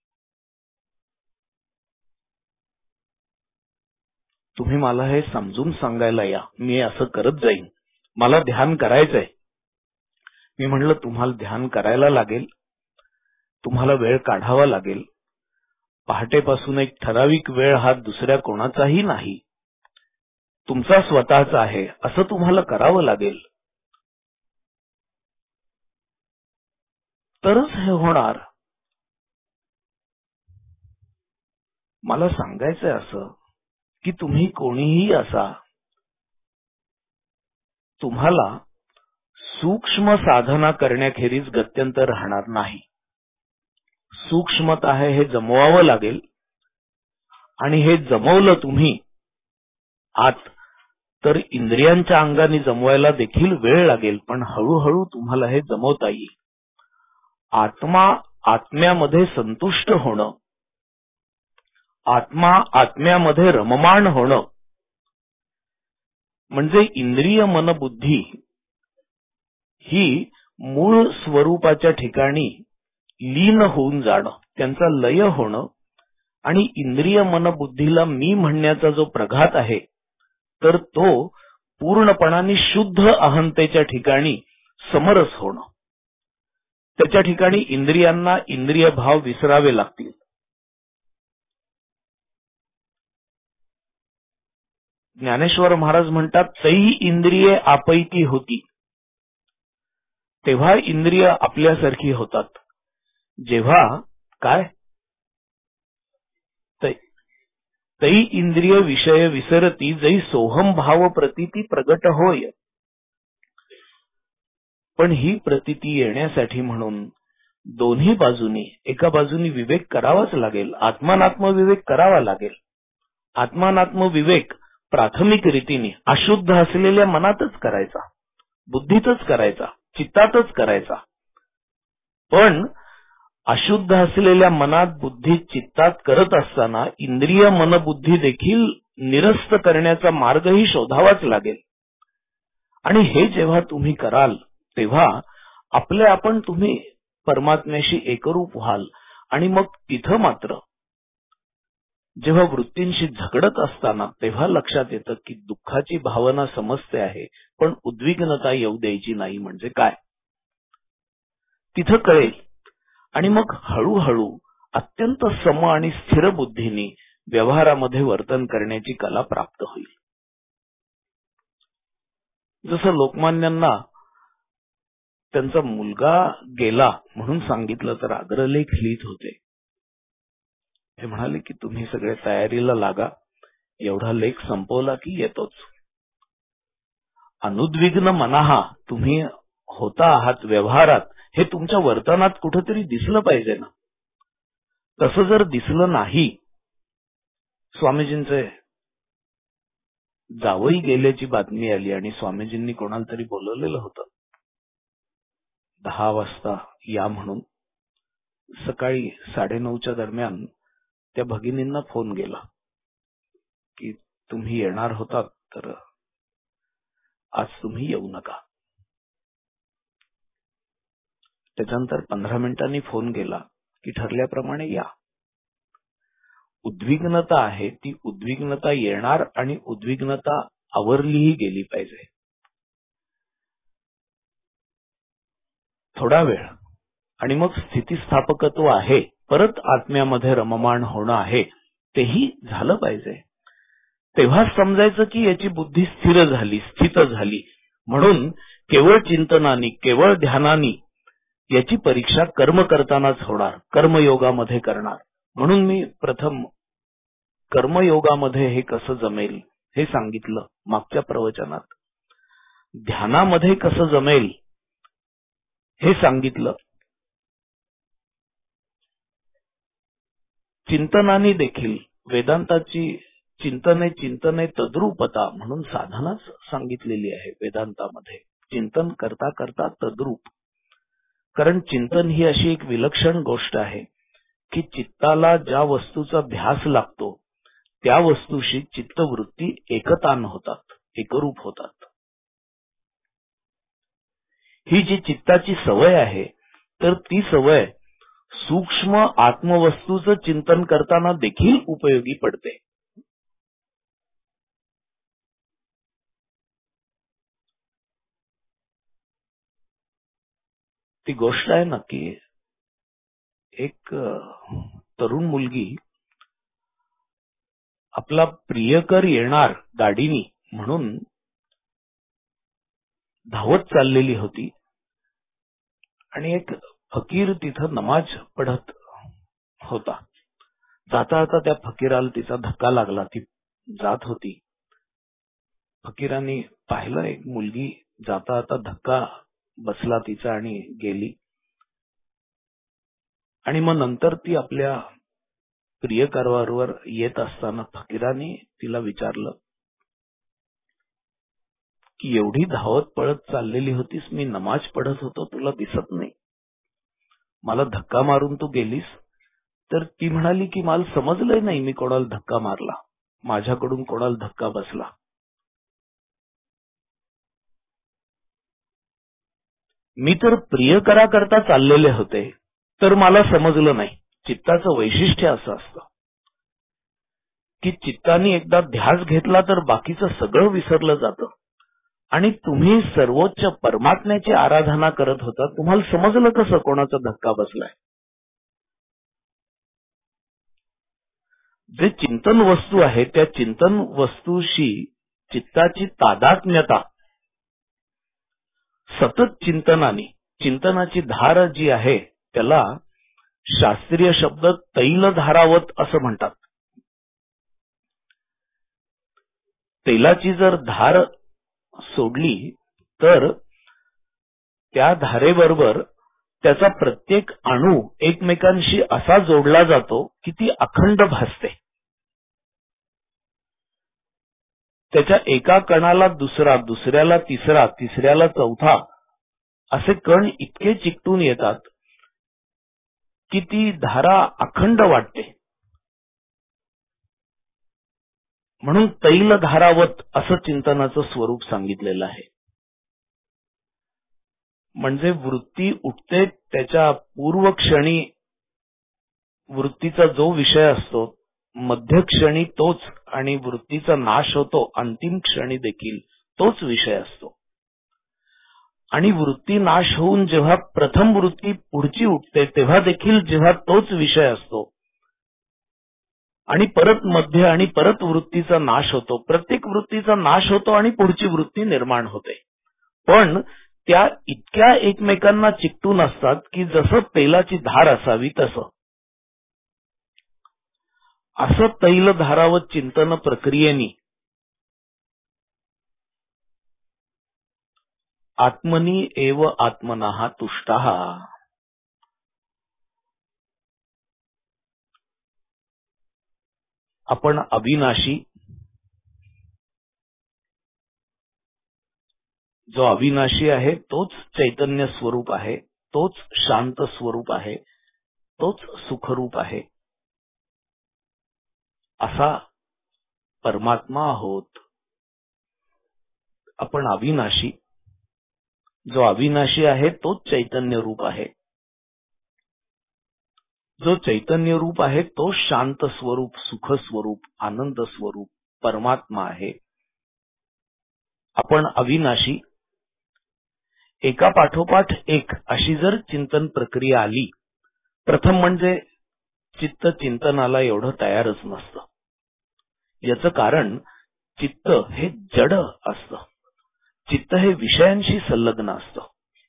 तुम्ही मला हे समजून सांगायला या, मी असं करत जाईन, मला ध्यान करायचंय. मी म्हणलं, तुम्हाला ध्यान करायला लागेल, तुम्हाला वेळ काढावा लागेल. पहाटेपासून एक ठराविक वेळ हा दुसऱ्या कोणाचाही नाही, तुमचा स्वतःचा आहे, असं तुम्हाला करावं लागेल, तरच हे होणार. मला सांगायचंय असं की तुम्ही कोणीही असा, तुम्हाला सूक्ष्म साधना करण्याखेरीज गत्यंतर राहणार नाही. सूक्ष्मता आहे हे जमवावं लागेल, आणि हे जमवलं तुम्ही आत तर इंद्रियांच्या अंगाने जमवायला देखील वेळ लागेल, पण हळूहळू तुम्हाला हे जमवता येईल. आत्मा आत्म्यामध्ये संतुष्ट होणं आत्मा आत्म्यामध्ये रममाण होणं म्हणजे इंद्रिय मन बुद्धी ही मूळ स्वरूपाच्या ठिकाणी लीन होऊन जाणं, त्यांचा लय होणं आणि इंद्रिय मन बुद्धीला मी म्हणण्याचा जो प्रघात आहे तर तो पूर्णपणाने शुद्ध अहंतेच्या ठिकाणी समरस होणं. त्याच्या ठिकाणी इंद्रियांना इंद्रिय भाव विसरावे लागतील. ज्ञानेश्वर महाराज म्हणतात, तै इंद्रिये आपैकी होती. तेव्हा इंद्रिय आपल्यासारखी होतात. जेव्हा काय तै इंद्रिय विषय विसरती, जै सोहम भाव प्रतीती प्रगट होय. पण ही प्रतीती येण्यासाठी म्हणून दोन्ही बाजूनी, एका बाजूनी विवेक करावाच लागेल, आत्मानात्म विवेक करावा लागेल. आत्मानात्म विवेक प्राथमिक रीतीने अशुद्ध असलेल्या मनातच करायचा, बुद्धीतच करायचा, चित्तातच करायचा. पण अशुद्ध असलेल्या मनात बुद्धी चित्तात करत असताना इंद्रिय मन बुद्धी देखील निरस्त करण्याचा मार्गही शोधावाच लागेल. आणि हे जेव्हा तुम्ही कराल तेव्हा आपले आपण तुम्ही परमात्म्याशी एकरूप व्हाल. आणि मग तिथं मात्र जेव्हा वृत्तींशी झगडत असताना तेव्हा लक्षात येतं की दुःखाची भावना समजते आहे, पण उद्विग्नता येऊ द्यायची नाही म्हणजे काय, तिथं कळेल. आणि मग हळूहळू अत्यंत सम आणि स्थिर बुद्धीने व्यवहारामध्ये वर्तन करण्याची कला प्राप्त होईल. जसं लोकमान्यांना त्यांचा मुलगा गेला म्हणून सांगितलं तर अग्रलेख लिहित होते. ते म्हणाले की तुम्ही सगळे तयारीला लागा, एवढा लेख संपवला की येतोच. अनुद्विग्न मनाहा तुम्ही होता आहात व्यवहारात, हे तुमच्या वर्तनात कुठेतरी दिसलं पाहिजे ना. तसं जर दिसलं नाही, स्वामीजींचे जावई गेल्याची बातमी आली आणि स्वामीजींनी कोणाला तरी बोलवलेलं होतं दहा वाजता या म्हणून. सकाळी साडेनऊच्या दरम्यान त्या भगिनींना फोन गेला की तुम्ही येणार होतात तर आज तुम्ही येऊ नका. त्याच्यानंतर पंधरा मिनिटांनी फोन गेला की ठरल्याप्रमाणे या. उद्विग्नता आहे ती उद्विग्नता येणार आणि उद्विग्नता आवरलीही गेली पाहिजे. थोडा वेळ आणि मग स्थितिस्थापकत्व आहे, परत आत्म्यामध्ये रममाण होणं आहे, तेही झालं पाहिजे. तेव्हा समजायचं की याची बुद्धी स्थिर झाली, स्थित झाली. म्हणून केवळ चिंतनानी, केवळ ध्यानानी याची परीक्षा कर्म करतानाच होणार, कर्मयोगामध्ये करणार. म्हणून मी प्रथम कर्मयोगामध्ये हे कसं जमेल हे सांगितलं मागच्या प्रवचनात. ध्यानामध्ये कसं जमेल हे सांगितलं. चिंतनाने देखील वेदांताची चिंतने चिंतने तद्रूपता म्हणून साधनाच सांगितलेली आहे वेदांतामध्ये. चिंतन करता करता तद्रूप. कारण चिंतन ही अशी एक विलक्षण गोष्ट आहे की चित्ताला ज्या वस्तूचा ध्यास लागतो त्या वस्तूशी चित्तवृत्ती एकतान होतात, एकरूप होतात. ही जी चित्ताची सवय आहे तर ती सवय सूक्ष्म आत्मवस्तूचं चिंतन करताना देखील उपयोगी पडते. ती गोष्ट आहे ना की एक तरुण मुलगी आपला प्रियकर येणार गाडीनी म्हणून धावत चाललेली होती आणि एक फकीर तिथं नमाज पढत होता. जाता जाता त्या फकीराला तिचा धक्का लागला. ती जात होती. फकीरांनी पाहिलं एक मुलगी जाता जाता धक्का बसला तिचा आणि गेली. आणि मग नंतर ती आपल्या प्रियकरावर येत असताना फकीरांनी तिला विचारलं की एवढी धावत पळत चाललेली होतीस, मी नमाज पढत होतो, तुला दिसत नाही, मला धक्का मारून तू गेलीस. तर ती म्हणाली की मला समजलंय नाही मी कोणाला धक्का मारला, माझ्याकडून कोणाला धक्का बसला. मी तर प्रियकरा करता चाललेले होते, तर मला समजलं नाही. चित्ताचं वैशिष्ट्य असं असतं की चित्ताने एकदा ध्यास घेतला तर बाकीचं सगळं विसरलं जातं. आणि तुम्ही सर्वोच्च परमात्म्याची आराधना करत होता, तुम्हाला समजलं कसं कोणाचा धक्का बसलाय? जे चिंतन वस्तू आहे त्या चिंतन वस्तूशी चित्ताची तादात्म्यता सतत चिंतनाने, चिंतनाची धार जी आहे त्याला शास्त्रीय शब्द तैलधारावत असं म्हणतात. तेलाची जर धार सोडली तर त्या धारेबरोबर त्याचा प्रत्येक अणू एकमेकांशी असा जोडला जातो की ती अखंड भासते. त्याच्या एका कणाला दुसरा, दुसऱ्याला तिसरा, तिसऱ्याला चौथा असे कण इतके चिकटून येतात की ती धारा अखंड वाटते. म्हणून तैलधारावत असं चिंतनाचं स्वरूप सांगितलेलं आहे. म्हणजे वृत्ती उठते त्याच्या पूर्व क्षणी वृत्तीचा जो विषय असतो, मध्य क्षणी तोच, आणि वृत्तीचा नाश होतो अंतिम क्षणी देखील तोच विषय असतो. आणि वृत्ती नाश होऊन जेव्हा प्रथम वृत्ती पुढची उठते तेव्हा देखील जेव्हा तोच विषय असतो. आणि परत मध्य आणि परत वृत्तीचा नाश होतो. प्रत्येक वृत्तीचा नाश होतो आणि पुढची वृत्ती निर्माण होते. पण त्या इतक्या एकमेकांना चिकटून असतात की जसं तेलाची धार असावी तसं. असं तैलधारावत चिंतन प्रक्रियेने आत्मनी एव आत्मनः तुष्टः. आपण अविनाशी, जो अविनाशी आहे तोच चैतन्य स्वरूप आहे, तोच शांत स्वरूप आहे, तोच सुखरूप आहे, असा परमात्मा आहोत. आपण अविनाशी, जो अविनाशी आहे तोच चैतन्य रूप आहे, जो चैतन्य रूप आहे तो शांत स्वरूप, सुख स्वरूप, आनंद स्वरूप परमात्मा आहे. आपण अविनाशी, एका पाठोपाठ एक अशी जर चिंतन प्रक्रिया आली, प्रथम म्हणजे चित्त चिंतनाला एवढं तयारच नसतं. याचं कारण चित्त हे जड असतं. चित्त हे विषयांशी संलग्न असतं.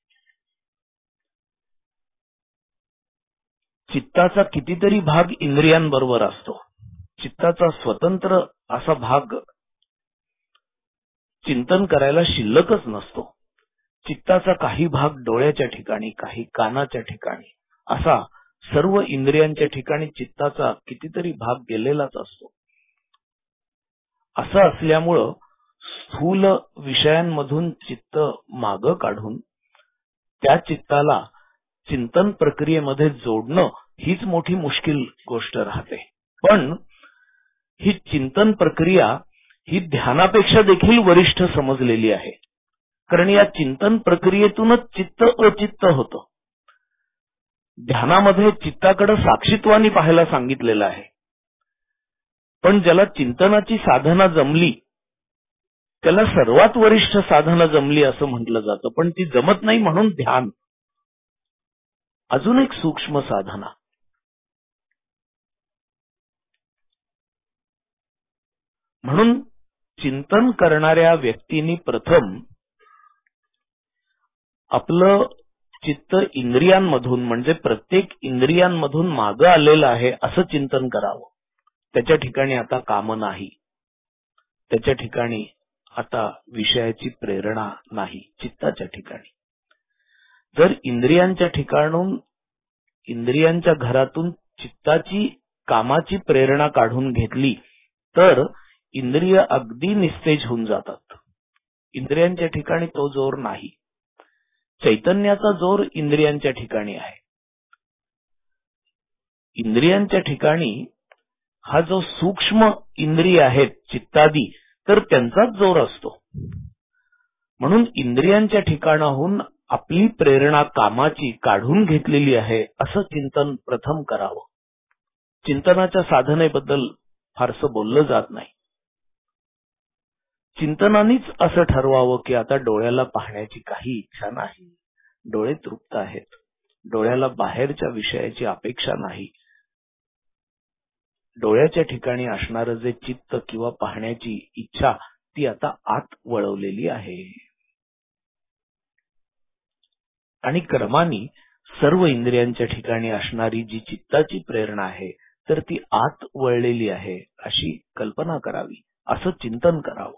चित्ताचा कितीतरी भाग इंद्रियांबरोबर असतो. चित्ताचा स्वतंत्र असा भाग चिंतन करायला शिल्लकच नसतो. चित्ताचा काही भाग डोळ्याच्या ठिकाणी, काही कानाच्या ठिकाणी, असा सर्व इंद्रियांच्या ठिकाणी चित्ताचा कितीतरी भाग गेलेलाच असतो. असं असल्यामुळं स्थूल विषयांमधून चित्त मागं काढून त्या चित्ताला चिंतन प्रक्रियेमध्ये जोडणं हीच मोठी मुश्किल गोष्ट राहते. पण ही चिंतन प्रक्रिया ही ध्यानापेक्षा देखील वरिष्ठ समजलेली आहे. कारण या चिंतन प्रक्रियेतूनच चित्त अचित्त होतं. ध्यानामध्ये चित्ताकडे साक्षीत्वाने पाहायला सांगितलेलं आहे. पण ज्याला चिंतनाची साधना जमली त्याला सर्वात वरिष्ठ साधना जमली असं म्हटलं जातं. पण ती जमत नाही म्हणून ध्यान अजून एक सूक्ष्म साधना. म्हणून चिंतन करणाऱ्या व्यक्तींनी प्रथम आपलं चित्त इंद्रियांमधून, म्हणजे प्रत्येक इंद्रियांमधून मागं आलेलं आहे असं चिंतन करावं. त्याच्या ठिकाणी आता काम नाही, त्याच्या ठिकाणी आता विषयाची प्रेरणा नाही. चित्ताच्या ठिकाणी जर इंद्रियांच्या ठिकाणून, इंद्रियांच्या घरातून चित्ताची कामाची प्रेरणा काढून घेतली तर इंद्रिय अगदी निस्तेज होऊन जातात. इंद्रियांच्या ठिकाणी तो जोर नाही. चैतन्याचा जोर इंद्रियांच्या ठिकाणी आहे. इंद्रियांच्या ठिकाणी हा जो सूक्ष्म इंद्रिय आहेत चित्तादी, तर त्यांचाच जोर असतो. म्हणून इंद्रियांच्या ठिकाणाहून आपली प्रेरणा कामाची काढून घेतलेली आहे असं चिंतन प्रथम करावं. चिंतनाच्या साधनेबद्दल फारसं बोललं जात नाही. चिंतनानेच असं ठरवावं की आता डोळ्याला पाहण्याची काही इच्छा नाही, डोळे तृप्त आहेत, डोळ्याला बाहेरच्या विषयाची अपेक्षा नाही. डोळ्याच्या ठिकाणी असणारं जे चित्त किंवा पाहण्याची इच्छा ती आता आत वळवलेली आहे. आणि क्रमाने सर्व इंद्रियांच्या ठिकाणी असणारी जी चित्ताची प्रेरणा आहे तर ती आत वळलेली आहे अशी कल्पना करावी, असं चिंतन करावं.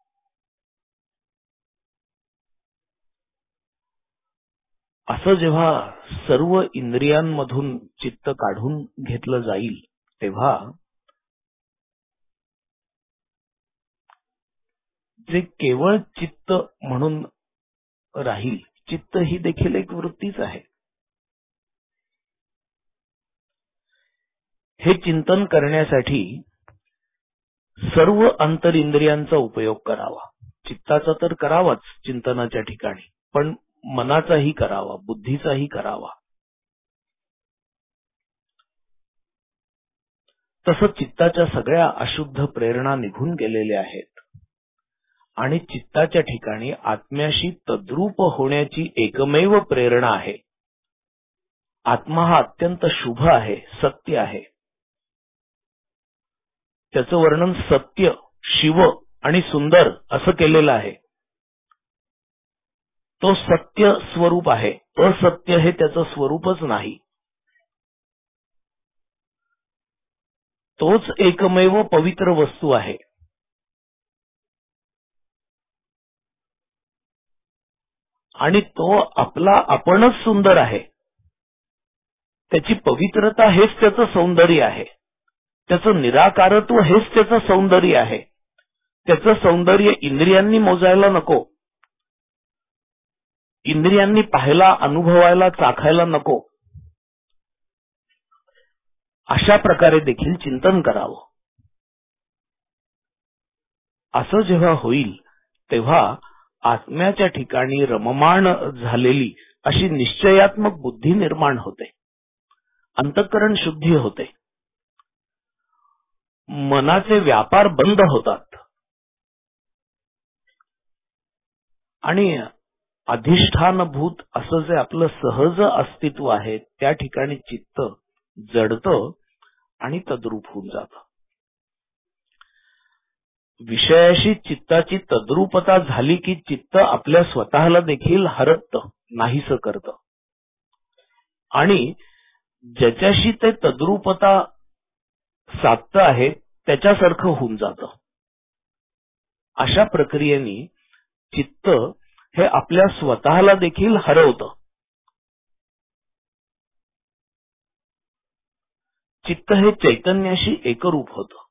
असं जेव्हा सर्व इंद्रियांमधून चित्त काढून घेतलं जाईल तेव्हा जे केवळ चित्त म्हणून राहील, चित्त ही देखील एक वृत्तीच आहे. हे चिंतन करण्यासाठी सर्व अंतरिंद्रियांचा उपयोग करावा. चित्ताचा तर करावाच चिंतनाच्या ठिकाणी, पण मनाचाही करावा, बुद्धीचाही करावा. तसं चित्ताच्या सगळ्या अशुद्ध प्रेरणा निघून गेलेल्या आहेत आणि चित्ताच्या ठिकाणी आत्म्याशी तद्रूप होण्याची एकमेव प्रेरणा आहे. आत्मा हा अत्यंत शुभ आहे, सत्य आहे. त्याचं वर्णन सत्य, शिव आणि सुंदर असं केलेलं आहे. तो सत्य स्वरूप आहे, असत्य हे त्याचं स्वरूपच नाही. तोच एकमेव पवित्र वस्तू आहे. आणि तो आपला आपणच सुंदर आहे. त्याची पवित्रता हेच त्याचं सौंदर्य आहे. त्याचं निराकारत्व हेच त्याचं सौंदर्य आहे. त्याचं सौंदर्य इंद्रियांनी मोजायला नको, इंद्रियांनी पाहायला, अनुभवायला, चाखायला नको. अशा प्रकारे देखील चिंतन करावं. असं जेव्हा होईल तेव्हा आत्म्याच्या ठिकाणी रममाण झालेली अशी निश्चयात्मक बुद्धी निर्माण होते. अंतःकरण शुद्धी होते. मनाचे व्यापार बंद होतात आणि अधिष्ठानभूत असं जे आपलं सहज अस्तित्व आहे त्या ठिकाणी चित्त जडतं आणि तद्रूप होऊन जातं. विषयाशी चित्ताची तद्रूपता झाली की चित्त आपल्या स्वतःला देखील हरपतं, नाहीसं करतं आणि ज्याच्याशी ते तद्रूपता साधतं आहे त्याच्यासारखं होऊन जातं. अशा प्रक्रियेने चित्त हे आपल्या स्वतःला देखील हरवतं. चित्त हे चैतन्याशी एकरूप होतं.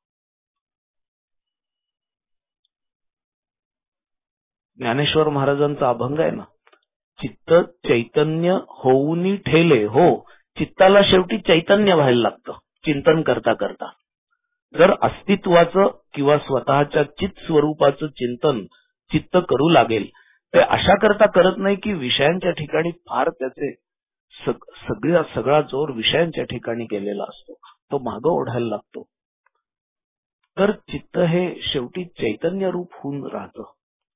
ज्ञानेश्वर महाराजांचा अभंग आहे ना, चित्त चैतन्य होऊनी ठेले. हो, चित्ताला शेवटी चैतन्य व्हायला लागतं चिंतन करता करता. जर अस्तित्वाचं किंवा स्वतःच्या चित स्वरूपाचं चिंतन चित्त करू लागेल ते अशा करता करत नाही की विषयांच्या ठिकाणी फार त्याचे सगळा सगळा जोर विषयांच्या ठिकाणी गेलेला असतो, तो मागं ओढायला लागतो. तर चित्त हे शेवटी चैतन्य रूप होऊन राहतं.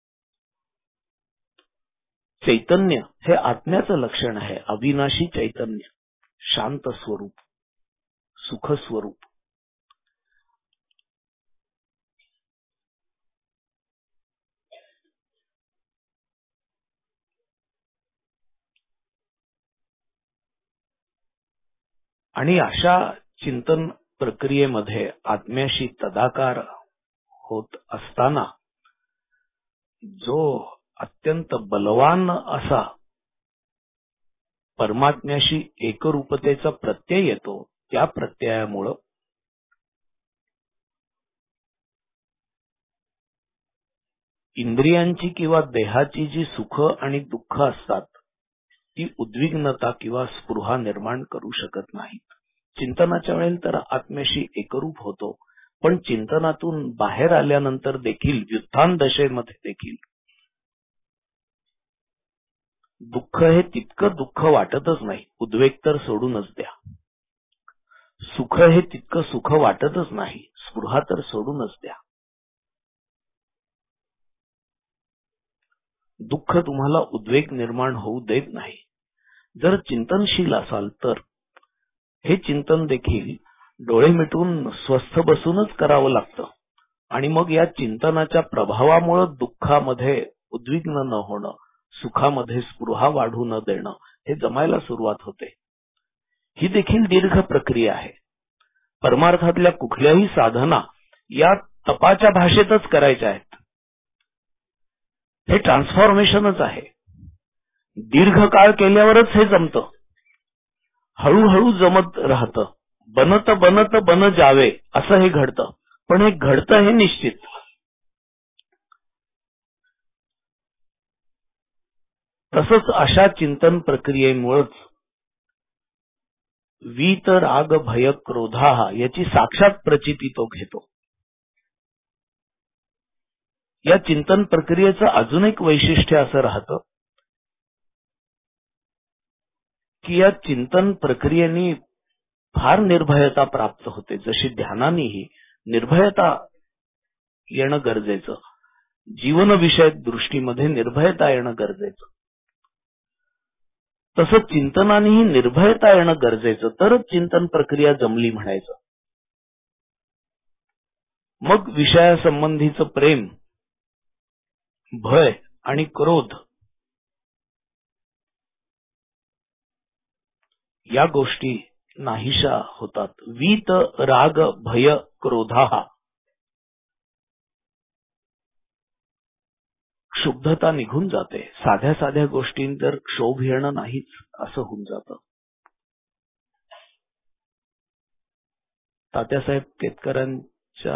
चैतन्य हे आत्म्याचं लक्षण आहे. अविनाशी चैतन्य, शांत स्वरूप, सुख स्वरूप. आणि अशा चिंतन प्रक्रियेमध्ये आत्म्याशी तदाकार होत असताना जो अत्यंत बलवान असा परमात्म्याशी एकरूपतेचा प्रत्यय येतो, त्या प्रत्ययामुळं इंद्रियांची किंवा देहाची जी सुख आणि दुःख असतात ती उद्विग्नता किंवा स्पृहा निर्माण करू शकत नाहीत. चिंतनाच्या वेळेला तर आत्म्याशी एकरूप होतो, पण चिंतनातून बाहेर आल्यानंतर देखील व्युत्थान दशेमध्ये देखील दुःख हे तितकं दुःख वाटतच नाही. उद्वेग तर सोडूनच द्या. सुख हे तितकं सुख वाटतच नाही. स्पृहा तर सोडूनच द्या. दुःख तुम्हाला उद्वेग निर्माण होऊ देत नाही. जर चिंतनशील असाल तर हे चिंतन देखील डोळे मिटून स्वस्थ बसूनच करावं लागतं. आणि मग या चिंतनाच्या प्रभावामुळे दुःखामध्ये उद्विग्न न होणं, सुखामध्ये स्पृहा वाढू न देणं हे जमायला सुरुवात होते. ही देखील दीर्घ प्रक्रिया आहे. परमार्थातल्या कुठल्याही साधना या तपाच्या भाषेतच करायच्या आहेत. हे ट्रान्सफॉर्मेशनच आहे. दीर्घकाळ केल्यावरच हे जमतं. हळूहळू जमत राहतं. बनत बनत बन जावे असं हे घडतं. पण हे घडतं हे निश्चित. तसंच अशा चिंतन प्रक्रियेमुळेच वीत राग भय क्रोधा याची साक्षात प्रचिती तो घेतो. या चिंतन प्रक्रियेचं अजून एक वैशिष्ट्य असं राहतं की या चिंतन प्रक्रियेने फार निर्भयता प्राप्त होते. जशी ध्यानानेही निर्भयता येणं गरजेचं, जीवनविषयक दृष्टीमध्ये निर्भयता येणं गरजेचं, तसं चिंतनानेही निर्भयता येणं गरजेचं, तरच चिंतन प्रक्रिया जमली म्हणायचं. मग विषयासंबंधीचं प्रेम, भय आणि क्रोध या गोष्टी नाहीशा होतात. वीत राग भय क्रोधा शुद्धता निघून जाते. साध्या साध्या गोष्टींवर क्षोभ येणं नाहीच असं होऊन जातं. तात्यासाहेब केतकरांच्या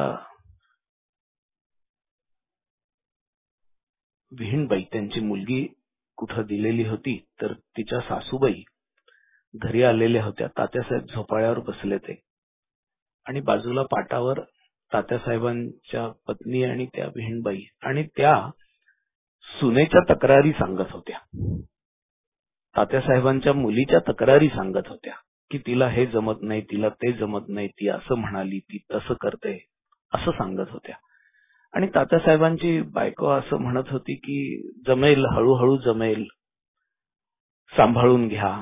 विहीणबाई, त्यांची मुलगी कुठं दिलेली होती, तर तिच्या सासूबाई घरी आलेल्या होत्या. तात्यासाहेब झोपाळ्यावर बसले ते आणि बाजूला पाटावर तात्यासाहेबांच्या पत्नी आणि त्या विहीणबाई आणि त्या सुनेच्या तक्रारी सांगत होत्या. तात्यासाहेबांच्या मुलीच्या तक्रारी सांगत होत्या की तिला हे जमत नाही, तिला ते जमत नाही, ती असं म्हणाली, ती तसं करते, असं सांगत होत्या. आणि तात्यासाहेबांची बायको असं म्हणत होती की जमेल, हळूहळू जमेल, सांभाळून घ्या.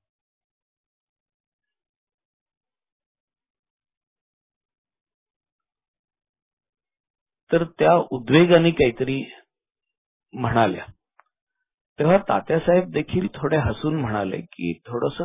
तर त्या उद्वेगाने काहीतरी म्हणाल्या. तेव्हा तात्यासाहेब देखील थोडे हसून म्हणाले की थोडस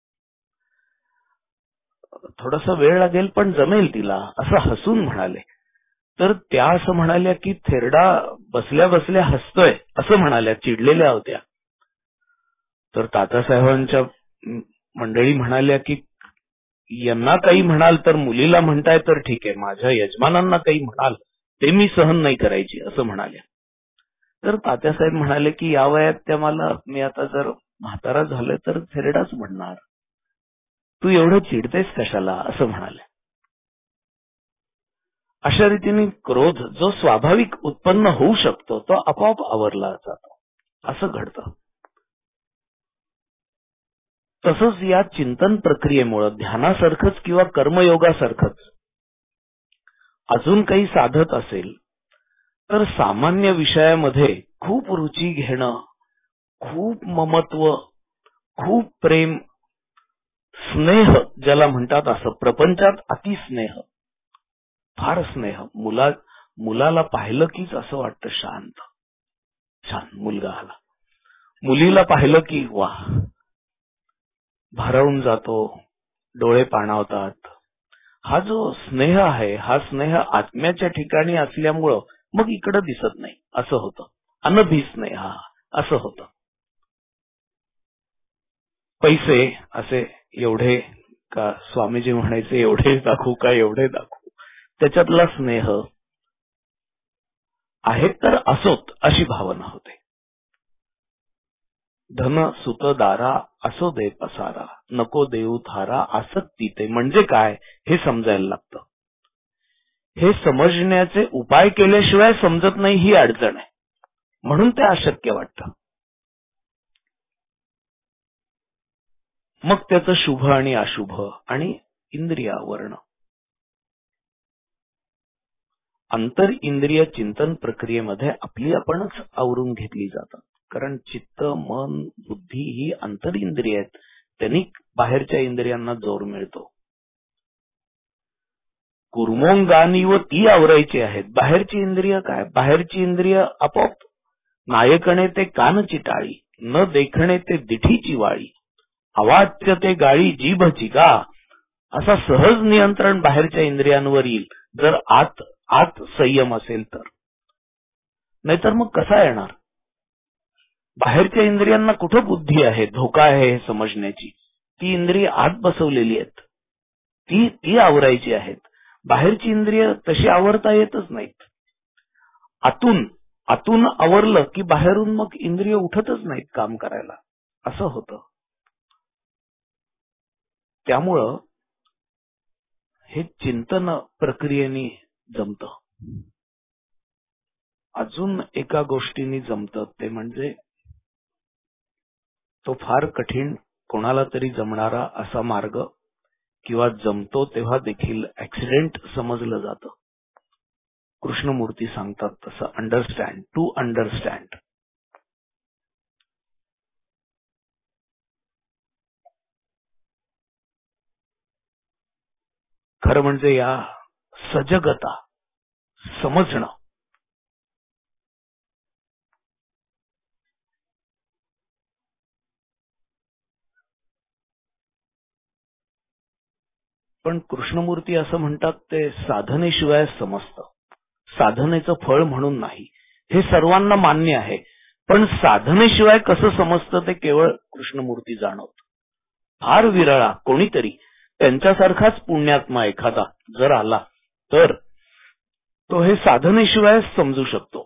थोडासा वेळ लागेल पण जमेल तिला, असं हसून म्हणाले. तर त्या असं म्हणाल्या की थेरडा बसल्या बसल्या हसतोय असं म्हणाल्या, चिडलेल्या होत्या. तर तात्यासाहेबांच्या मंडळी म्हणाल्या की यांना काही म्हणाल तर मुलीला म्हणताय तर ठीक आहे, माझ्या यजमानांना काही म्हणाल ते मी सहन नाही करायची असं म्हणाल्या. तर तात्यासाहेब म्हणाले की या वयात त्या मला, मी आता जर म्हातारा झाले तर थेरडाच म्हणणार, तू एवढं चिडतेस कशाला असं म्हणाले. अशा रीतीने क्रोध जो स्वाभाविक उत्पन्न होऊ शकतो तो आपोआप आवरला जातो, असं घडतं. तसंच या चिंतन प्रक्रियेमुळे ध्यानासारखंच किंवा कर्मयोगासारखंच अजून काही साधत असेल तर सामान्य विषयामध्ये खूप रुची घेणं, खूप ममत्व, खूप प्रेम, स्नेह ज्याला म्हणतात, असं प्रपंचात अतिस्नेह, फार स्नेह. मुला मुलाला पाहिलं कीच असं वाटतं शांत, छान मुलगा आला. मुलीला पाहिलं की वा, भारावून जातो, डोळे पाणावतात. हा जो स्नेह आहे, हा स्नेह आत्म्याच्या ठिकाणी असल्यामुळं मग इकडं दिसत नाही असं होतं. अनभिस्नेह असं होतं. पैसे असे एवढे का, स्वामीजी म्हणायचे एवढे दाखवू का एवढे दाखवू, त्याच्यातला स्नेह आहेत तर असोत अशी भावना होते. धन सुत दारा असो दे पसारा, नको देऊ थारा आसक्ती ते. म्हणजे काय हे समजायला लागतं. हे समजण्याचे उपाय केल्याशिवाय समजत नाही, ही अडचण आहे. म्हणून ते अशक्य वाटतं. मग त्याचं शुभ आणि अशुभ आणि इंद्रियावरण. अंतर इंद्रिय चिंतन प्रक्रियेमध्ये आपली आपणच आवरून घेतली जातात. कारण चित्त, मन, बुद्धी ही अंतर इंद्रिय आहेत. त्यांनी बाहेरच्या इंद्रियांना जोर मिळतो. कुर्मोंगानी व ती आवरायची आहेत. बाहेरची इंद्रिय काय? बाहेरची इंद्रिय आपोआप नायकणे ते कानची टाळी, न देखणे ते दिठीची वाळी, अवाच्य ते गाळी जीभची का, असा सहज नियंत्रण बाहेरच्या इंद्रियांवर येईल जर आत आत संयम असेल तर. नाहीतर मग कसा येणार? बाहेरच्या इंद्रियांना कुठं बुद्धी आहे, धोका आहे हे समजण्याची. ती इंद्रिय आत बसवलेली आहेत. ती ती आवरायची आहेत. बाहेरची इंद्रिय तशी आवरता येतच नाहीत. आतून आतून आवरलं की बाहेरून मग इंद्रिय उठतच नाहीत काम करायला, असं होतं. त्यामुळं हे चिंतन प्रक्रियेने जमतं. अजून एका गोष्टीने जमतं, ते म्हणजे तो फार कठीण कोणाला तरी जमणारा असा मार्ग किंवा जमतो तेव्हा देखील ऍक्सिडेंट समजलं जातं. कृष्णमूर्ती सांगतात तसं अंडरस्टँड, टू अंडरस्टँड. खरं म्हणजे या सजगता समजणं. पण कृष्णमूर्ती असं म्हणतात ते साधनेशिवाय समजतं. साधनेचं फळ म्हणून नाही. हे सर्वांना मान्य आहे. पण साधनेशिवाय कसं समजतं ते केवळ कृष्णमूर्ती जाणवत. फार विरळा कोणीतरी त्यांच्यासारखाच पुण्यात्मा एखादा जर आला तर तो हे साधनेशिवाय समजू शकतो.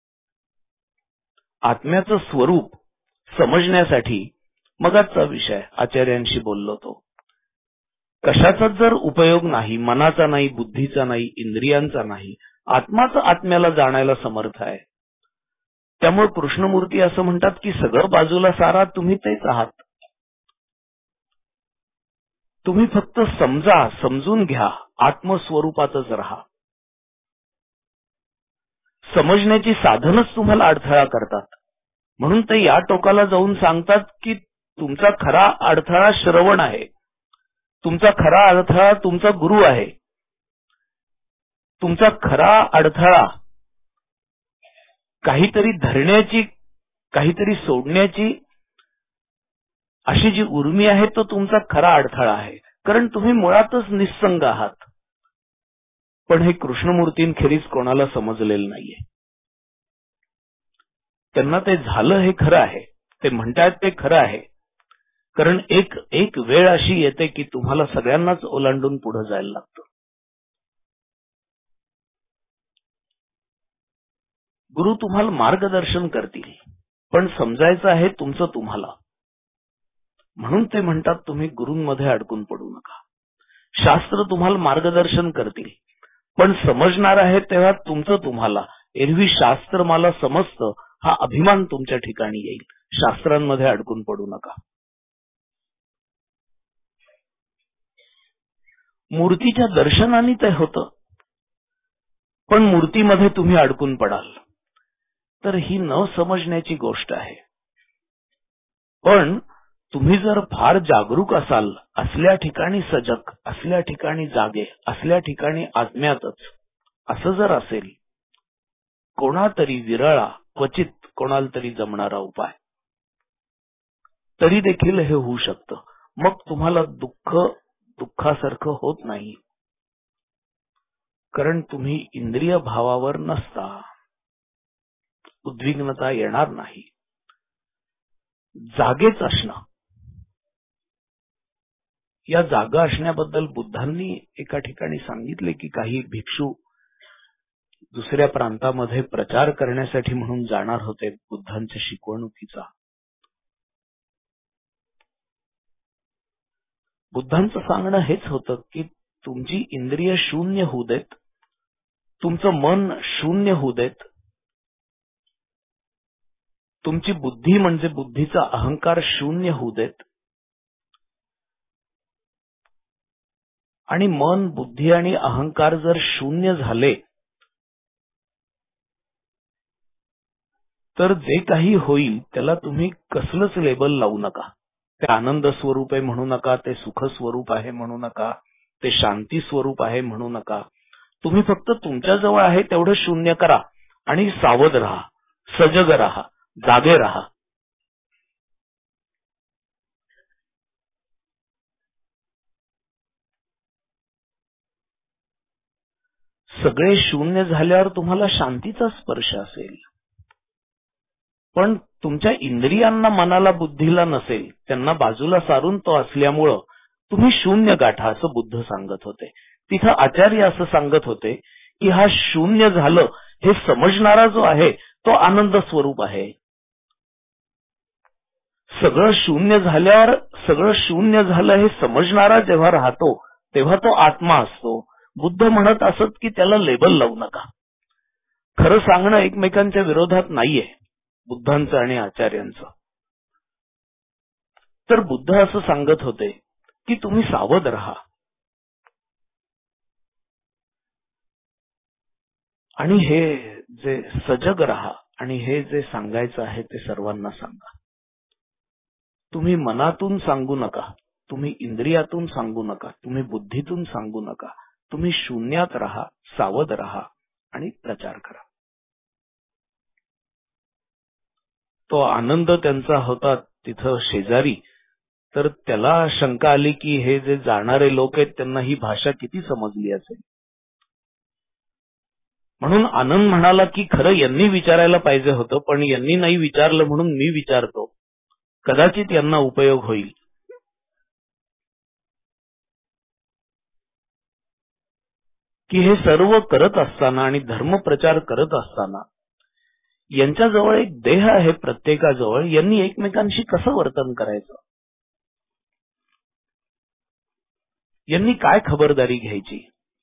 आत्म्याचं स्वरूप समजण्यासाठी मगाचा विषय आचार्यांशी बोललो तो. कशाचाच जर उपयोग नाही, मनाचा नाही, बुद्धीचा नाही, इंद्रियांचा नाही, आत्माच आत्म्याला जाणायला समर्थ आहे. त्यामुळे कृष्णमूर्ती असं म्हणतात की सगळं बाजूला सारा, तुम्ही तेच आहात. तुम्ही फक्त समजा, समजून घ्या, आत्मस्वरूपातच राहा. समजण्याची साधनच तुम्हाला अडथळा करतात. म्हणून ते या टोकाला जाऊन सांगतात की तुमचा खरा अडथळा श्रवण आहे. तुमचा खरा अडथळा तुमचा गुरु आहे. तुमचा खरा अडथळा काहीतरी धरण्याची, काहीतरी सोडण्याची अशी जी उर्मी आहे तो तुमचा खरा अडथळा आहे. कारण तुम्ही मुळातच निस्संग आहात. पण हे कृष्णमूर्तींखेरीज कोणाला समजलेलं नाहीये. त्यांना ते झालं हे खरं आहे, ते म्हणतायत ते खरं आहे. कारण एक एक वेळ अशी येते की तुम्हाला सगळ्यांनाच ओलांडून पुढे जायला लागतं. गुरु तुम्हाला मार्गदर्शन करतील, पण समजायचं आहे तुमचं तुम्हाला. म्हणून ते म्हणतात तुम्ही गुरूंमध्ये अडकून पडू नका. शास्त्र तुम्हाला मार्गदर्शन करतील, पण समजणार आहे तेव्हा तुमचं तुम्हाला. एरवी शास्त्र मला समजतं हा अभिमान तुमच्या ठिकाणी येईल. शास्त्रांमध्ये अडकून पडू नका. मूर्तीच्या दर्शनाने ते होतं, पण मूर्तीमध्ये तुम्ही अडकून पडाल तर ही न समजण्याची गोष्ट आहे. पण तुम्ही जर फार जागरूक असाल, असल्या ठिकाणी सजग, असल्या ठिकाणी जागे, असल्या ठिकाणी आत्म्यातच असं जर असेल, कोणातरी विरळा, क्वचित कोणाला तरी जमणारा उपाय, तरी देखील हे होऊ शकतं. मग तुम्हाला दुःख दुःखासारखं होत नाही. कारण तुम्ही इंद्रिय भावावर नसता. उद्विग्नता येणार नाही. जागेच असणं. या जागा असण्याबद्दल बुद्धांनी एका ठिकाणी सांगितले की काही भिक्षू दुसऱ्या प्रांतामध्ये प्रचार करण्यासाठी म्हणून जाणार होते बुद्धांच्या शिकवणुकीचा. बुद्धांचं सांगणं हेच होतं की तुमची इंद्रिय शून्य होऊ देत, तुमचं मन शून्य होऊ देत, तुमची बुद्धी म्हणजे बुद्धीचा अहंकार शून्य होऊ देत, आणि मन, बुद्धी आणि अहंकार जर शून्य झाले तर जे काही होईल त्याला तुम्ही कसलंच लेबल लावू नका. ते आनंद स्वरूप आहे म्हणू नका, ते सुख स्वरूप आहे म्हणू नका, ते शांती स्वरूप आहे म्हणू नका. तुम्ही फक्त तुमच्या जवळ आहे तेवढं शून्य करा आणि सावध राहा, सजग राहा, जागे राहा. सगळे शून्य झाल्यावर तुम्हाला शांतीचा स्पर्श असेल, पण तुमच्या इंद्रियांना, मनाला, बुद्धीला नसेल. त्यांना बाजूला सारून तो असल्यामुळं तुम्ही शून्य गाठा असं बुद्ध सांगत होते. तिथं आचार्य असं सांगत होते की हा शून्य झालं हे समजणारा जो आहे तो आनंद स्वरूप आहे. सगळं शून्य झाल्यावर सगळं शून्य झालं हे समजणारा जेव्हा राहतो तेव्हा तो आत्मा असतो. बुद्ध म्हणत असत की त्याला लेबल लावू नका. खरं सांगणं एकमेकांच्या विरोधात नाहीये बुद्धांचं आणि आचार्यांचं. तर बुद्ध असं सांगत होते की तुम्ही सावध राहा आणि हे जे सजग राहा आणि हे जे सांगायचं आहे ते सर्वांना सांगा. तुम्ही मनातून सांगू नका, तुम्ही इंद्रियातून सांगू नका, तुम्ही बुद्धीतून सांगू नका. तुम्ही शून्यात राहा, सावध राहा आणि प्रचार करा. तो आनंद त्यांचा होता तिथं शेजारी. तर त्याला शंका आली की हे जे जाणारे लोक आहेत त्यांना ही भाषा किती समजली असेल. म्हणून आनंद म्हणाला की खरं यांनी विचारायला पाहिजे होतं, पण यांनी नाही विचारलं म्हणून मी विचारतो, कदाचित यांना उपयोग होईल. की हे सर्व करत असताना आणि धर्मप्रचार करत असताना यांच्याजवळ एक देह आहे प्रत्येकाजवळ. यांनी एकमेकांशी कसं वर्तन करायचं, यांनी काय खबरदारी घ्यायची.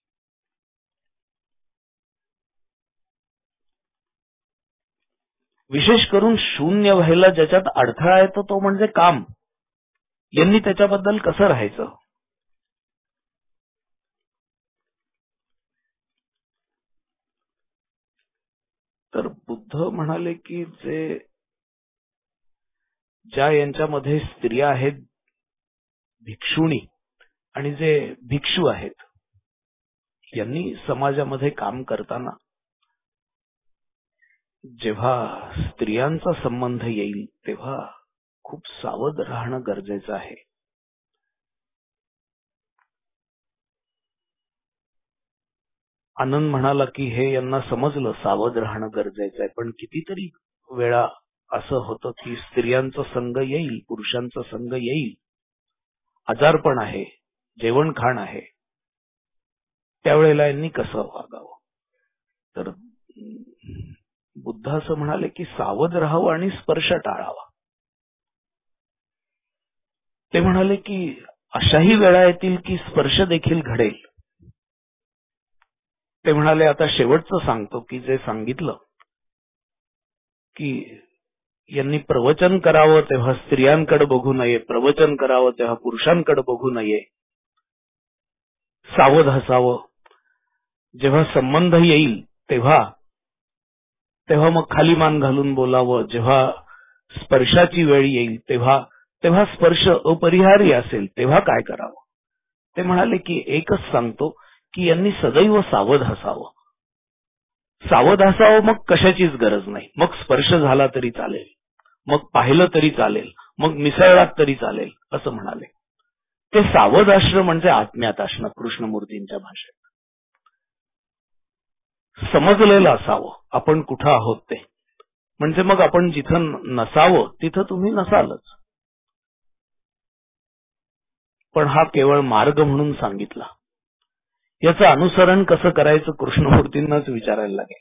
विशेष करून शून्य व्हायला ज्याच्यात अडथळा येतो तो म्हणजे काम. यांनी त्याच्याबद्दल कसं राहायचं. तर बुद्ध म्हणाले की जे ज्या यांच्यामध्ये स्त्रिया आहेत भिक्षुणी आणि जे भिक्षू आहेत यांनी समाजामध्ये काम करताना जेव्हा स्त्रियांचा संबंध येईल तेव्हा खूप सावध राहणं गरजेचं आहे. आनंद म्हणाला की हे यांना समजलं, सावध राहणं गरजेचं आहे. पण कितीतरी वेळा असं होतं की स्त्रियांचा संग येईल, पुरुषांचा संग येईल, आजारपण आहे, जेवण खाण आहे, त्यावेळेला यांनी कसं वागावं. तर बुद्ध असं म्हणाले की सावध राहावं आणि स्पर्श टाळावा. ते म्हणाले की अशाही वेळा येतील की स्पर्श देखील घडेल. ते म्हणाले आता शेवटचं सांगतो की जे सांगितलं की यांनी प्रवचन करावं तेव्हा स्त्रियांकडे बघू नये, प्रवचन करावं तेव्हा पुरुषांकडे बघू नये, सावध असावं. जेव्हा संबंध येईल तेव्हा तेव्हा मग खाली मान घालून बोलावं. जेव्हा स्पर्शाची वेळ येईल तेव्हा तेव्हा स्पर्श अपरिहार्य असेल तेव्हा काय करावं. ते म्हणाले की एकच सांगतो की यांनी सदैव सावध असावं. सावध असावं, मग कशाचीच गरज नाही. मग स्पर्श झाला तरी चालेल, मग पाहिलं तरी चालेल, मग मिसळलात तरी चालेल असं म्हणाले. ते सावध असणं म्हणजे आत्म्यात असणं. कृष्णमूर्तींच्या भाषेत समजलेलं असावं आपण कुठं आहोत ते. म्हणजे मग आपण जिथं नसावं तिथं तुम्ही नसालच. पण हा केवळ मार्ग म्हणून सांगितला. याचं अनुसरण कसं करायचं कृष्णमूर्तींनाच विचारायला लागेल.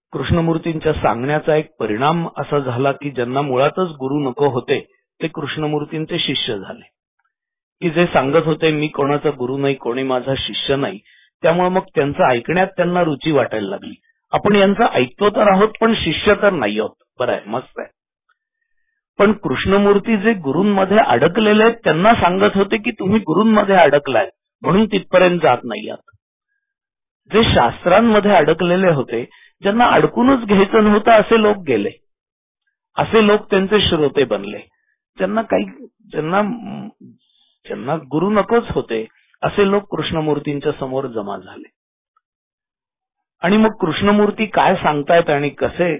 कृष्णमूर्तींच्या सांगण्याचा एक परिणाम असा झाला की ज्यांना मुळातच गुरु नको होते ते कृष्णमूर्तींचे शिष्य झाले, की जे सांगत होते मी कोणाचा गुरु नाही, कोणी माझा शिष्य नाही, त्यामुळे मग त्यांचं ऐकण्यात त्यांना रुची वाटायला लागली. आपण यांचं ऐकतो तर आहोत पण शिष्य तर नाही आहोत. बरं आहे, मस्त आहे. पण कृष्णमूर्ती जे गुरूंमध्ये अडकलेले आहेत त्यांना सांगत होते की तुम्ही गुरूंमध्ये अडकलाय म्हणून तिथपर्यंत जात नाही आहात. जे शास्त्रांमध्ये अडकलेले होते, ज्यांना अडकूनच घ्यायचं नव्हतं असे लोक गेले, असे लोक त्यांचे श्रोते बनले. ज्यांना काही ज्यांना ज्यांना गुरु नकोच होते असे लोक कृष्णमूर्तींच्या समोर जमा झाले. आणि मग कृष्णमूर्ती काय सांगतायत आणि कसे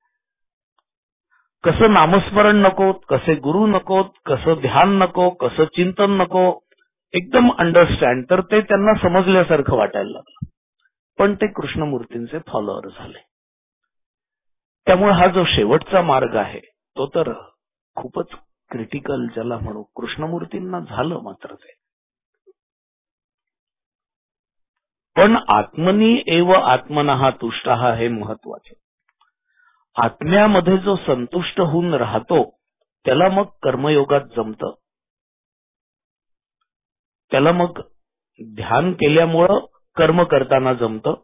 कसं नामस्मरण नको, कसे गुरु नकोत, कसं ध्यान नको, कसं चिंतन नको, एकदम अंडरस्टँड, तर ते त्यांना समजल्यासारखं वाटायला लागलं. पण ते कृष्णमूर्तींचे फॉलोअर झाले. त्यामुळे हा जो शेवटचा मार्ग आहे तो तर खूपच क्रिटिकल ज्याला म्हणू, कृष्णमूर्तींना झालं मात्र ते. पण आत्मनी एव आत्मनः तुष्टः हे महत्वाचं. आत्म्यामध्ये जो संतुष्ट होऊन राहतो त्याला मग कर्मयोगात जमतं. त्याला मग ध्यान केल्यामुळं कर्म करताना जमतं.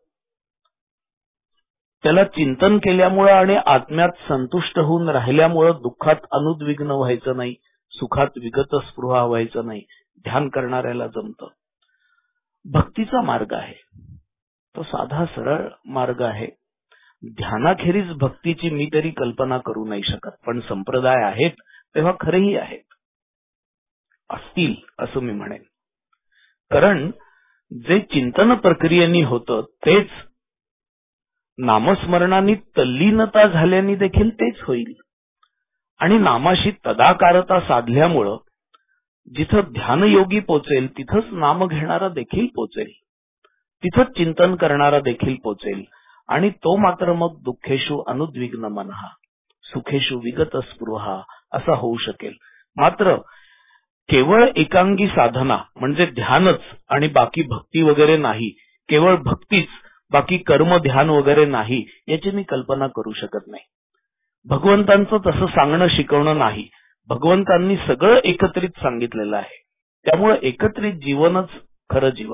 त्याला चिंतन केल्यामुळं आणि आत्म्यात संतुष्ट होऊन राहिल्यामुळं दुःखात अनुद्विग्न व्हायचं नाही, सुखात विगत स्पृहा व्हायचं नाही, ध्यान करणाऱ्याला जमतं. भक्तीचा मार्ग आहे तो साधा सरळ मार्ग आहे. ध्यानाखेरीज भक्तीची मी तरी कल्पना करू नाही शकत, पण संप्रदाय आहेत तेव्हा खरेही आहेत, असतील असं मी म्हणेन. कारण जे चिंतन प्रक्रियेनी होतं तेच नामस्मरणाने तल्लीनता झाल्याने देखील तेच होईल. आणि नामाशी तदाकारता साधल्यामुळं जिथं ध्यानयोगी पोचेल तिथंच नाम घेणारा देखील पोचेल, तिथंच चिंतन करणारा देखील पोचेल. आणि तो मात्र मग दुःखेषु अनुद्विग्न मनः सुखेषु विगत स्पृहा असा होऊ शकेल. मात्र केवळ एकांगी साधना म्हणजे ध्यानच आणि बाकी भक्ती वगैरे नाही, केवळ भक्तीच बाकी कर्म ध्यान वगैरे नाही, याची मी कल्पना करू शकत नाही. भगवंतांचं तसं सांगणं शिकवणं नाही. भगवंतांनी सगळं एकत्रित सांगितलेलं आहे. त्यामुळे एकत्रित जीवनच खरं जीवन.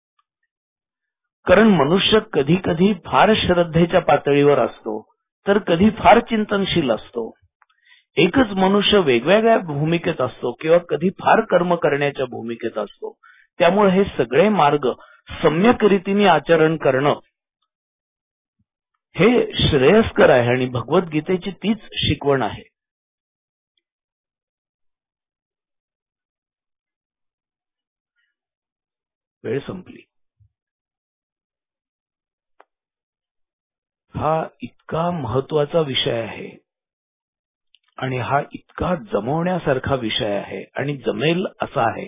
कारण मनुष्य कधी कधी फार श्रद्धेच्या पातळीवर असतो तर कधी फार चिंतनशील असतो. एकच मनुष्य वेगवेगळ्या भूमिकेत असतो किंवा कधी फार कर्म करण्याच्या भूमिकेत असतो. त्यामुळे हे सगळे मार्ग सम्यक रीतीने आचरण करणं हे श्रेयस्कर आहे आणि भगवद्गीतेची तीच शिकवण आहे. वेळ संपली. हा इतका महत्वाचा विषय आहे आणि हा इतका जमवण्यासारखा विषय आहे आणि जमेल असा आहे.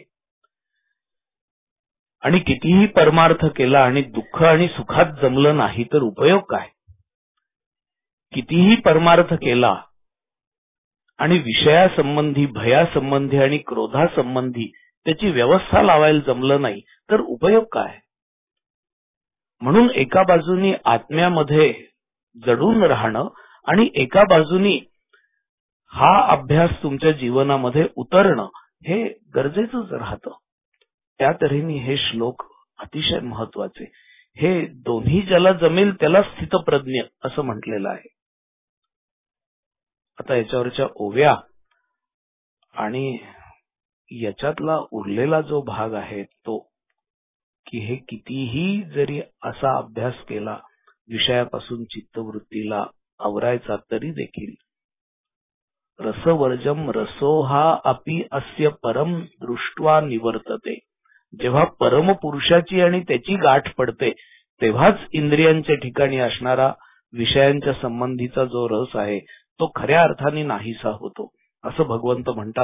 आणि कितीही परमार्थ केला आणि दुःख आणि सुखात जमलं नाही तर उपयोग काय? कितीही परमार्थ केला आणि विषयासंबंधी, भयासंबंधी आणि क्रोधासंबंधी त्याची व्यवस्था लावायला जमलं नाही तर उपयोग काय? म्हणून एका बाजूनी आत्म्यामध्ये जडून राहणं आणि एका बाजूनी हा अभ्यास तुमच्या जीवनामध्ये उतरणं हे गरजेचंच राहतं. त्या तऱ्हेने हे श्लोक अतिशय महत्वाचे. हे दोन्ही ज्याला जमेल त्याला स्थितप्रज्ञ असं म्हटलेलं आहे. आता याच्यावरच्या ओव्या आणि याच्यातला उरलेला जो भाग आहे तो, की हे कितीही जरी असा अभ्यास केला विषयापासून चित्तवृत्तीला आवरायचा तरी देखील रसवर्जम रसोहा अपि अस्य परम दृष्ट्वा निवर्तते. जेव्हा परमपुरुषाची आणि त्याची गाठ पडते तेव्हाच इंद्रियांच्या ठिकाणी असणारा विषयांच्या संबंधीचा जो रस आहे तो खऱ्या अर्थाने नाहीसा होतो असं भगवंत म्हणतात.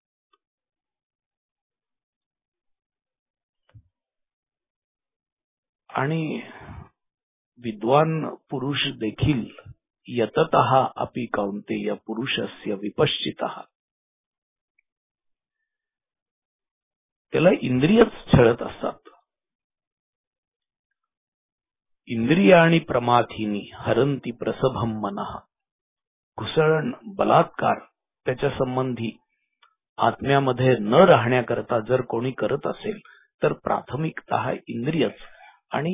आणि विद्वान पुरुष देखील यततः अपि कौन्तेय पुरुषस्य विपश्चितः, त्याला इंद्रियच छळत असतात. इंद्रियाणि प्रमाथिनी हरंती प्रसभम मनः. घुसळण, बलात्कार त्याच्या संबंधी आत्म्यामध्ये न राहण्याकरता जर कोणी करत असेल तर प्राथमिकतः इंद्रियच आणि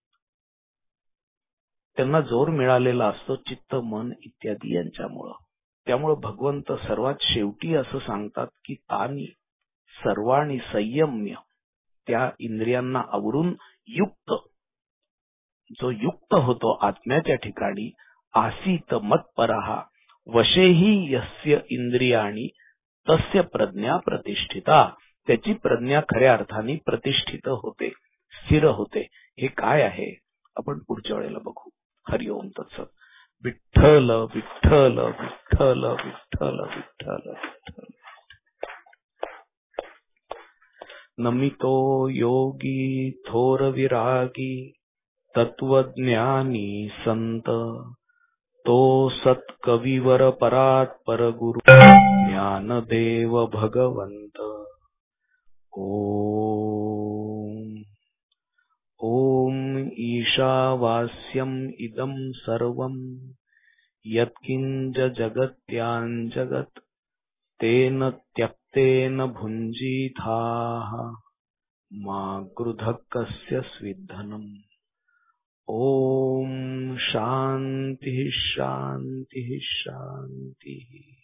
त्यांना जोर मिळालेला असतो चित्त, मन इत्यादी यांच्यामुळं. त्यामुळे भगवंत सर्वात शेवटी असं सांगतात की तानी सर्वाणी संयम्य, त्या इंद्रियांना आवरून युक्त, जो युक्त होतो आत्म्याच्या ठिकाणी, आसीत मत्परहा वशेही यस्य इंद्रियाणी तस्य प्रज्ञा प्रतिष्ठिता, त्याची प्रज्ञा खऱ्या अर्थाने प्रतिष्ठित होते, स्थिर होते. हे काय आहे आपण पुढच्या वेळेला बघू. हरिओम तत्सत. विठ्ठल विठ्ठल विठ्ठल विठ्ठल विठ्ठल विठ्ठल. नमितो योगी थोर विरागी तत्वज्ञानी संत, तो सत्कविवर परात परगुरु ज्ञानदेव भगवंत. ओम ओम ईशावास्यम इदं सर्वं यत्किंच जगत्यां जगत् तेन त्यक्तेन भुञ्जीथाः मा गृधः कस्य स्विद्धनम्. ओम शांति शांति शांति.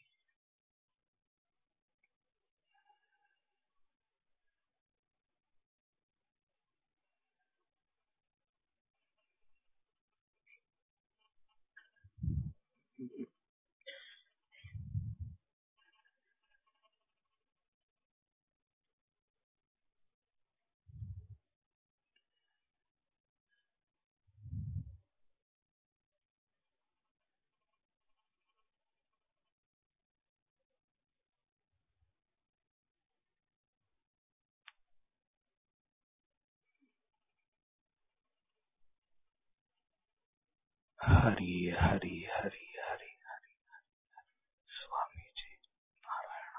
हरि हरि हरि हरि हरि. स्वामीजी नारायण.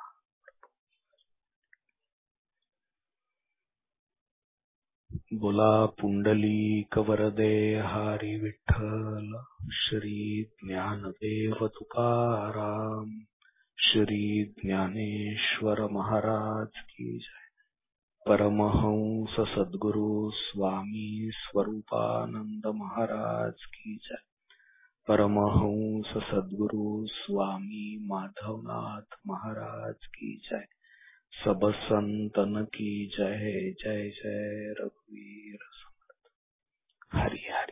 बोला पुंडलीक वरदे हरी विठ्ठल. श्री ज्ञानदेव तुकाराम, श्री ज्ञानेश्वर महाराज की जय. परमहंस सद्गुरु स्वामी स्वरूपानंद महाराज की जय. परमहंस सद्गुरु स्वामी माधवनाथ महाराज की जय. सब संतन की जय. जय जय रघुवीर समर्थ. हरि हरि.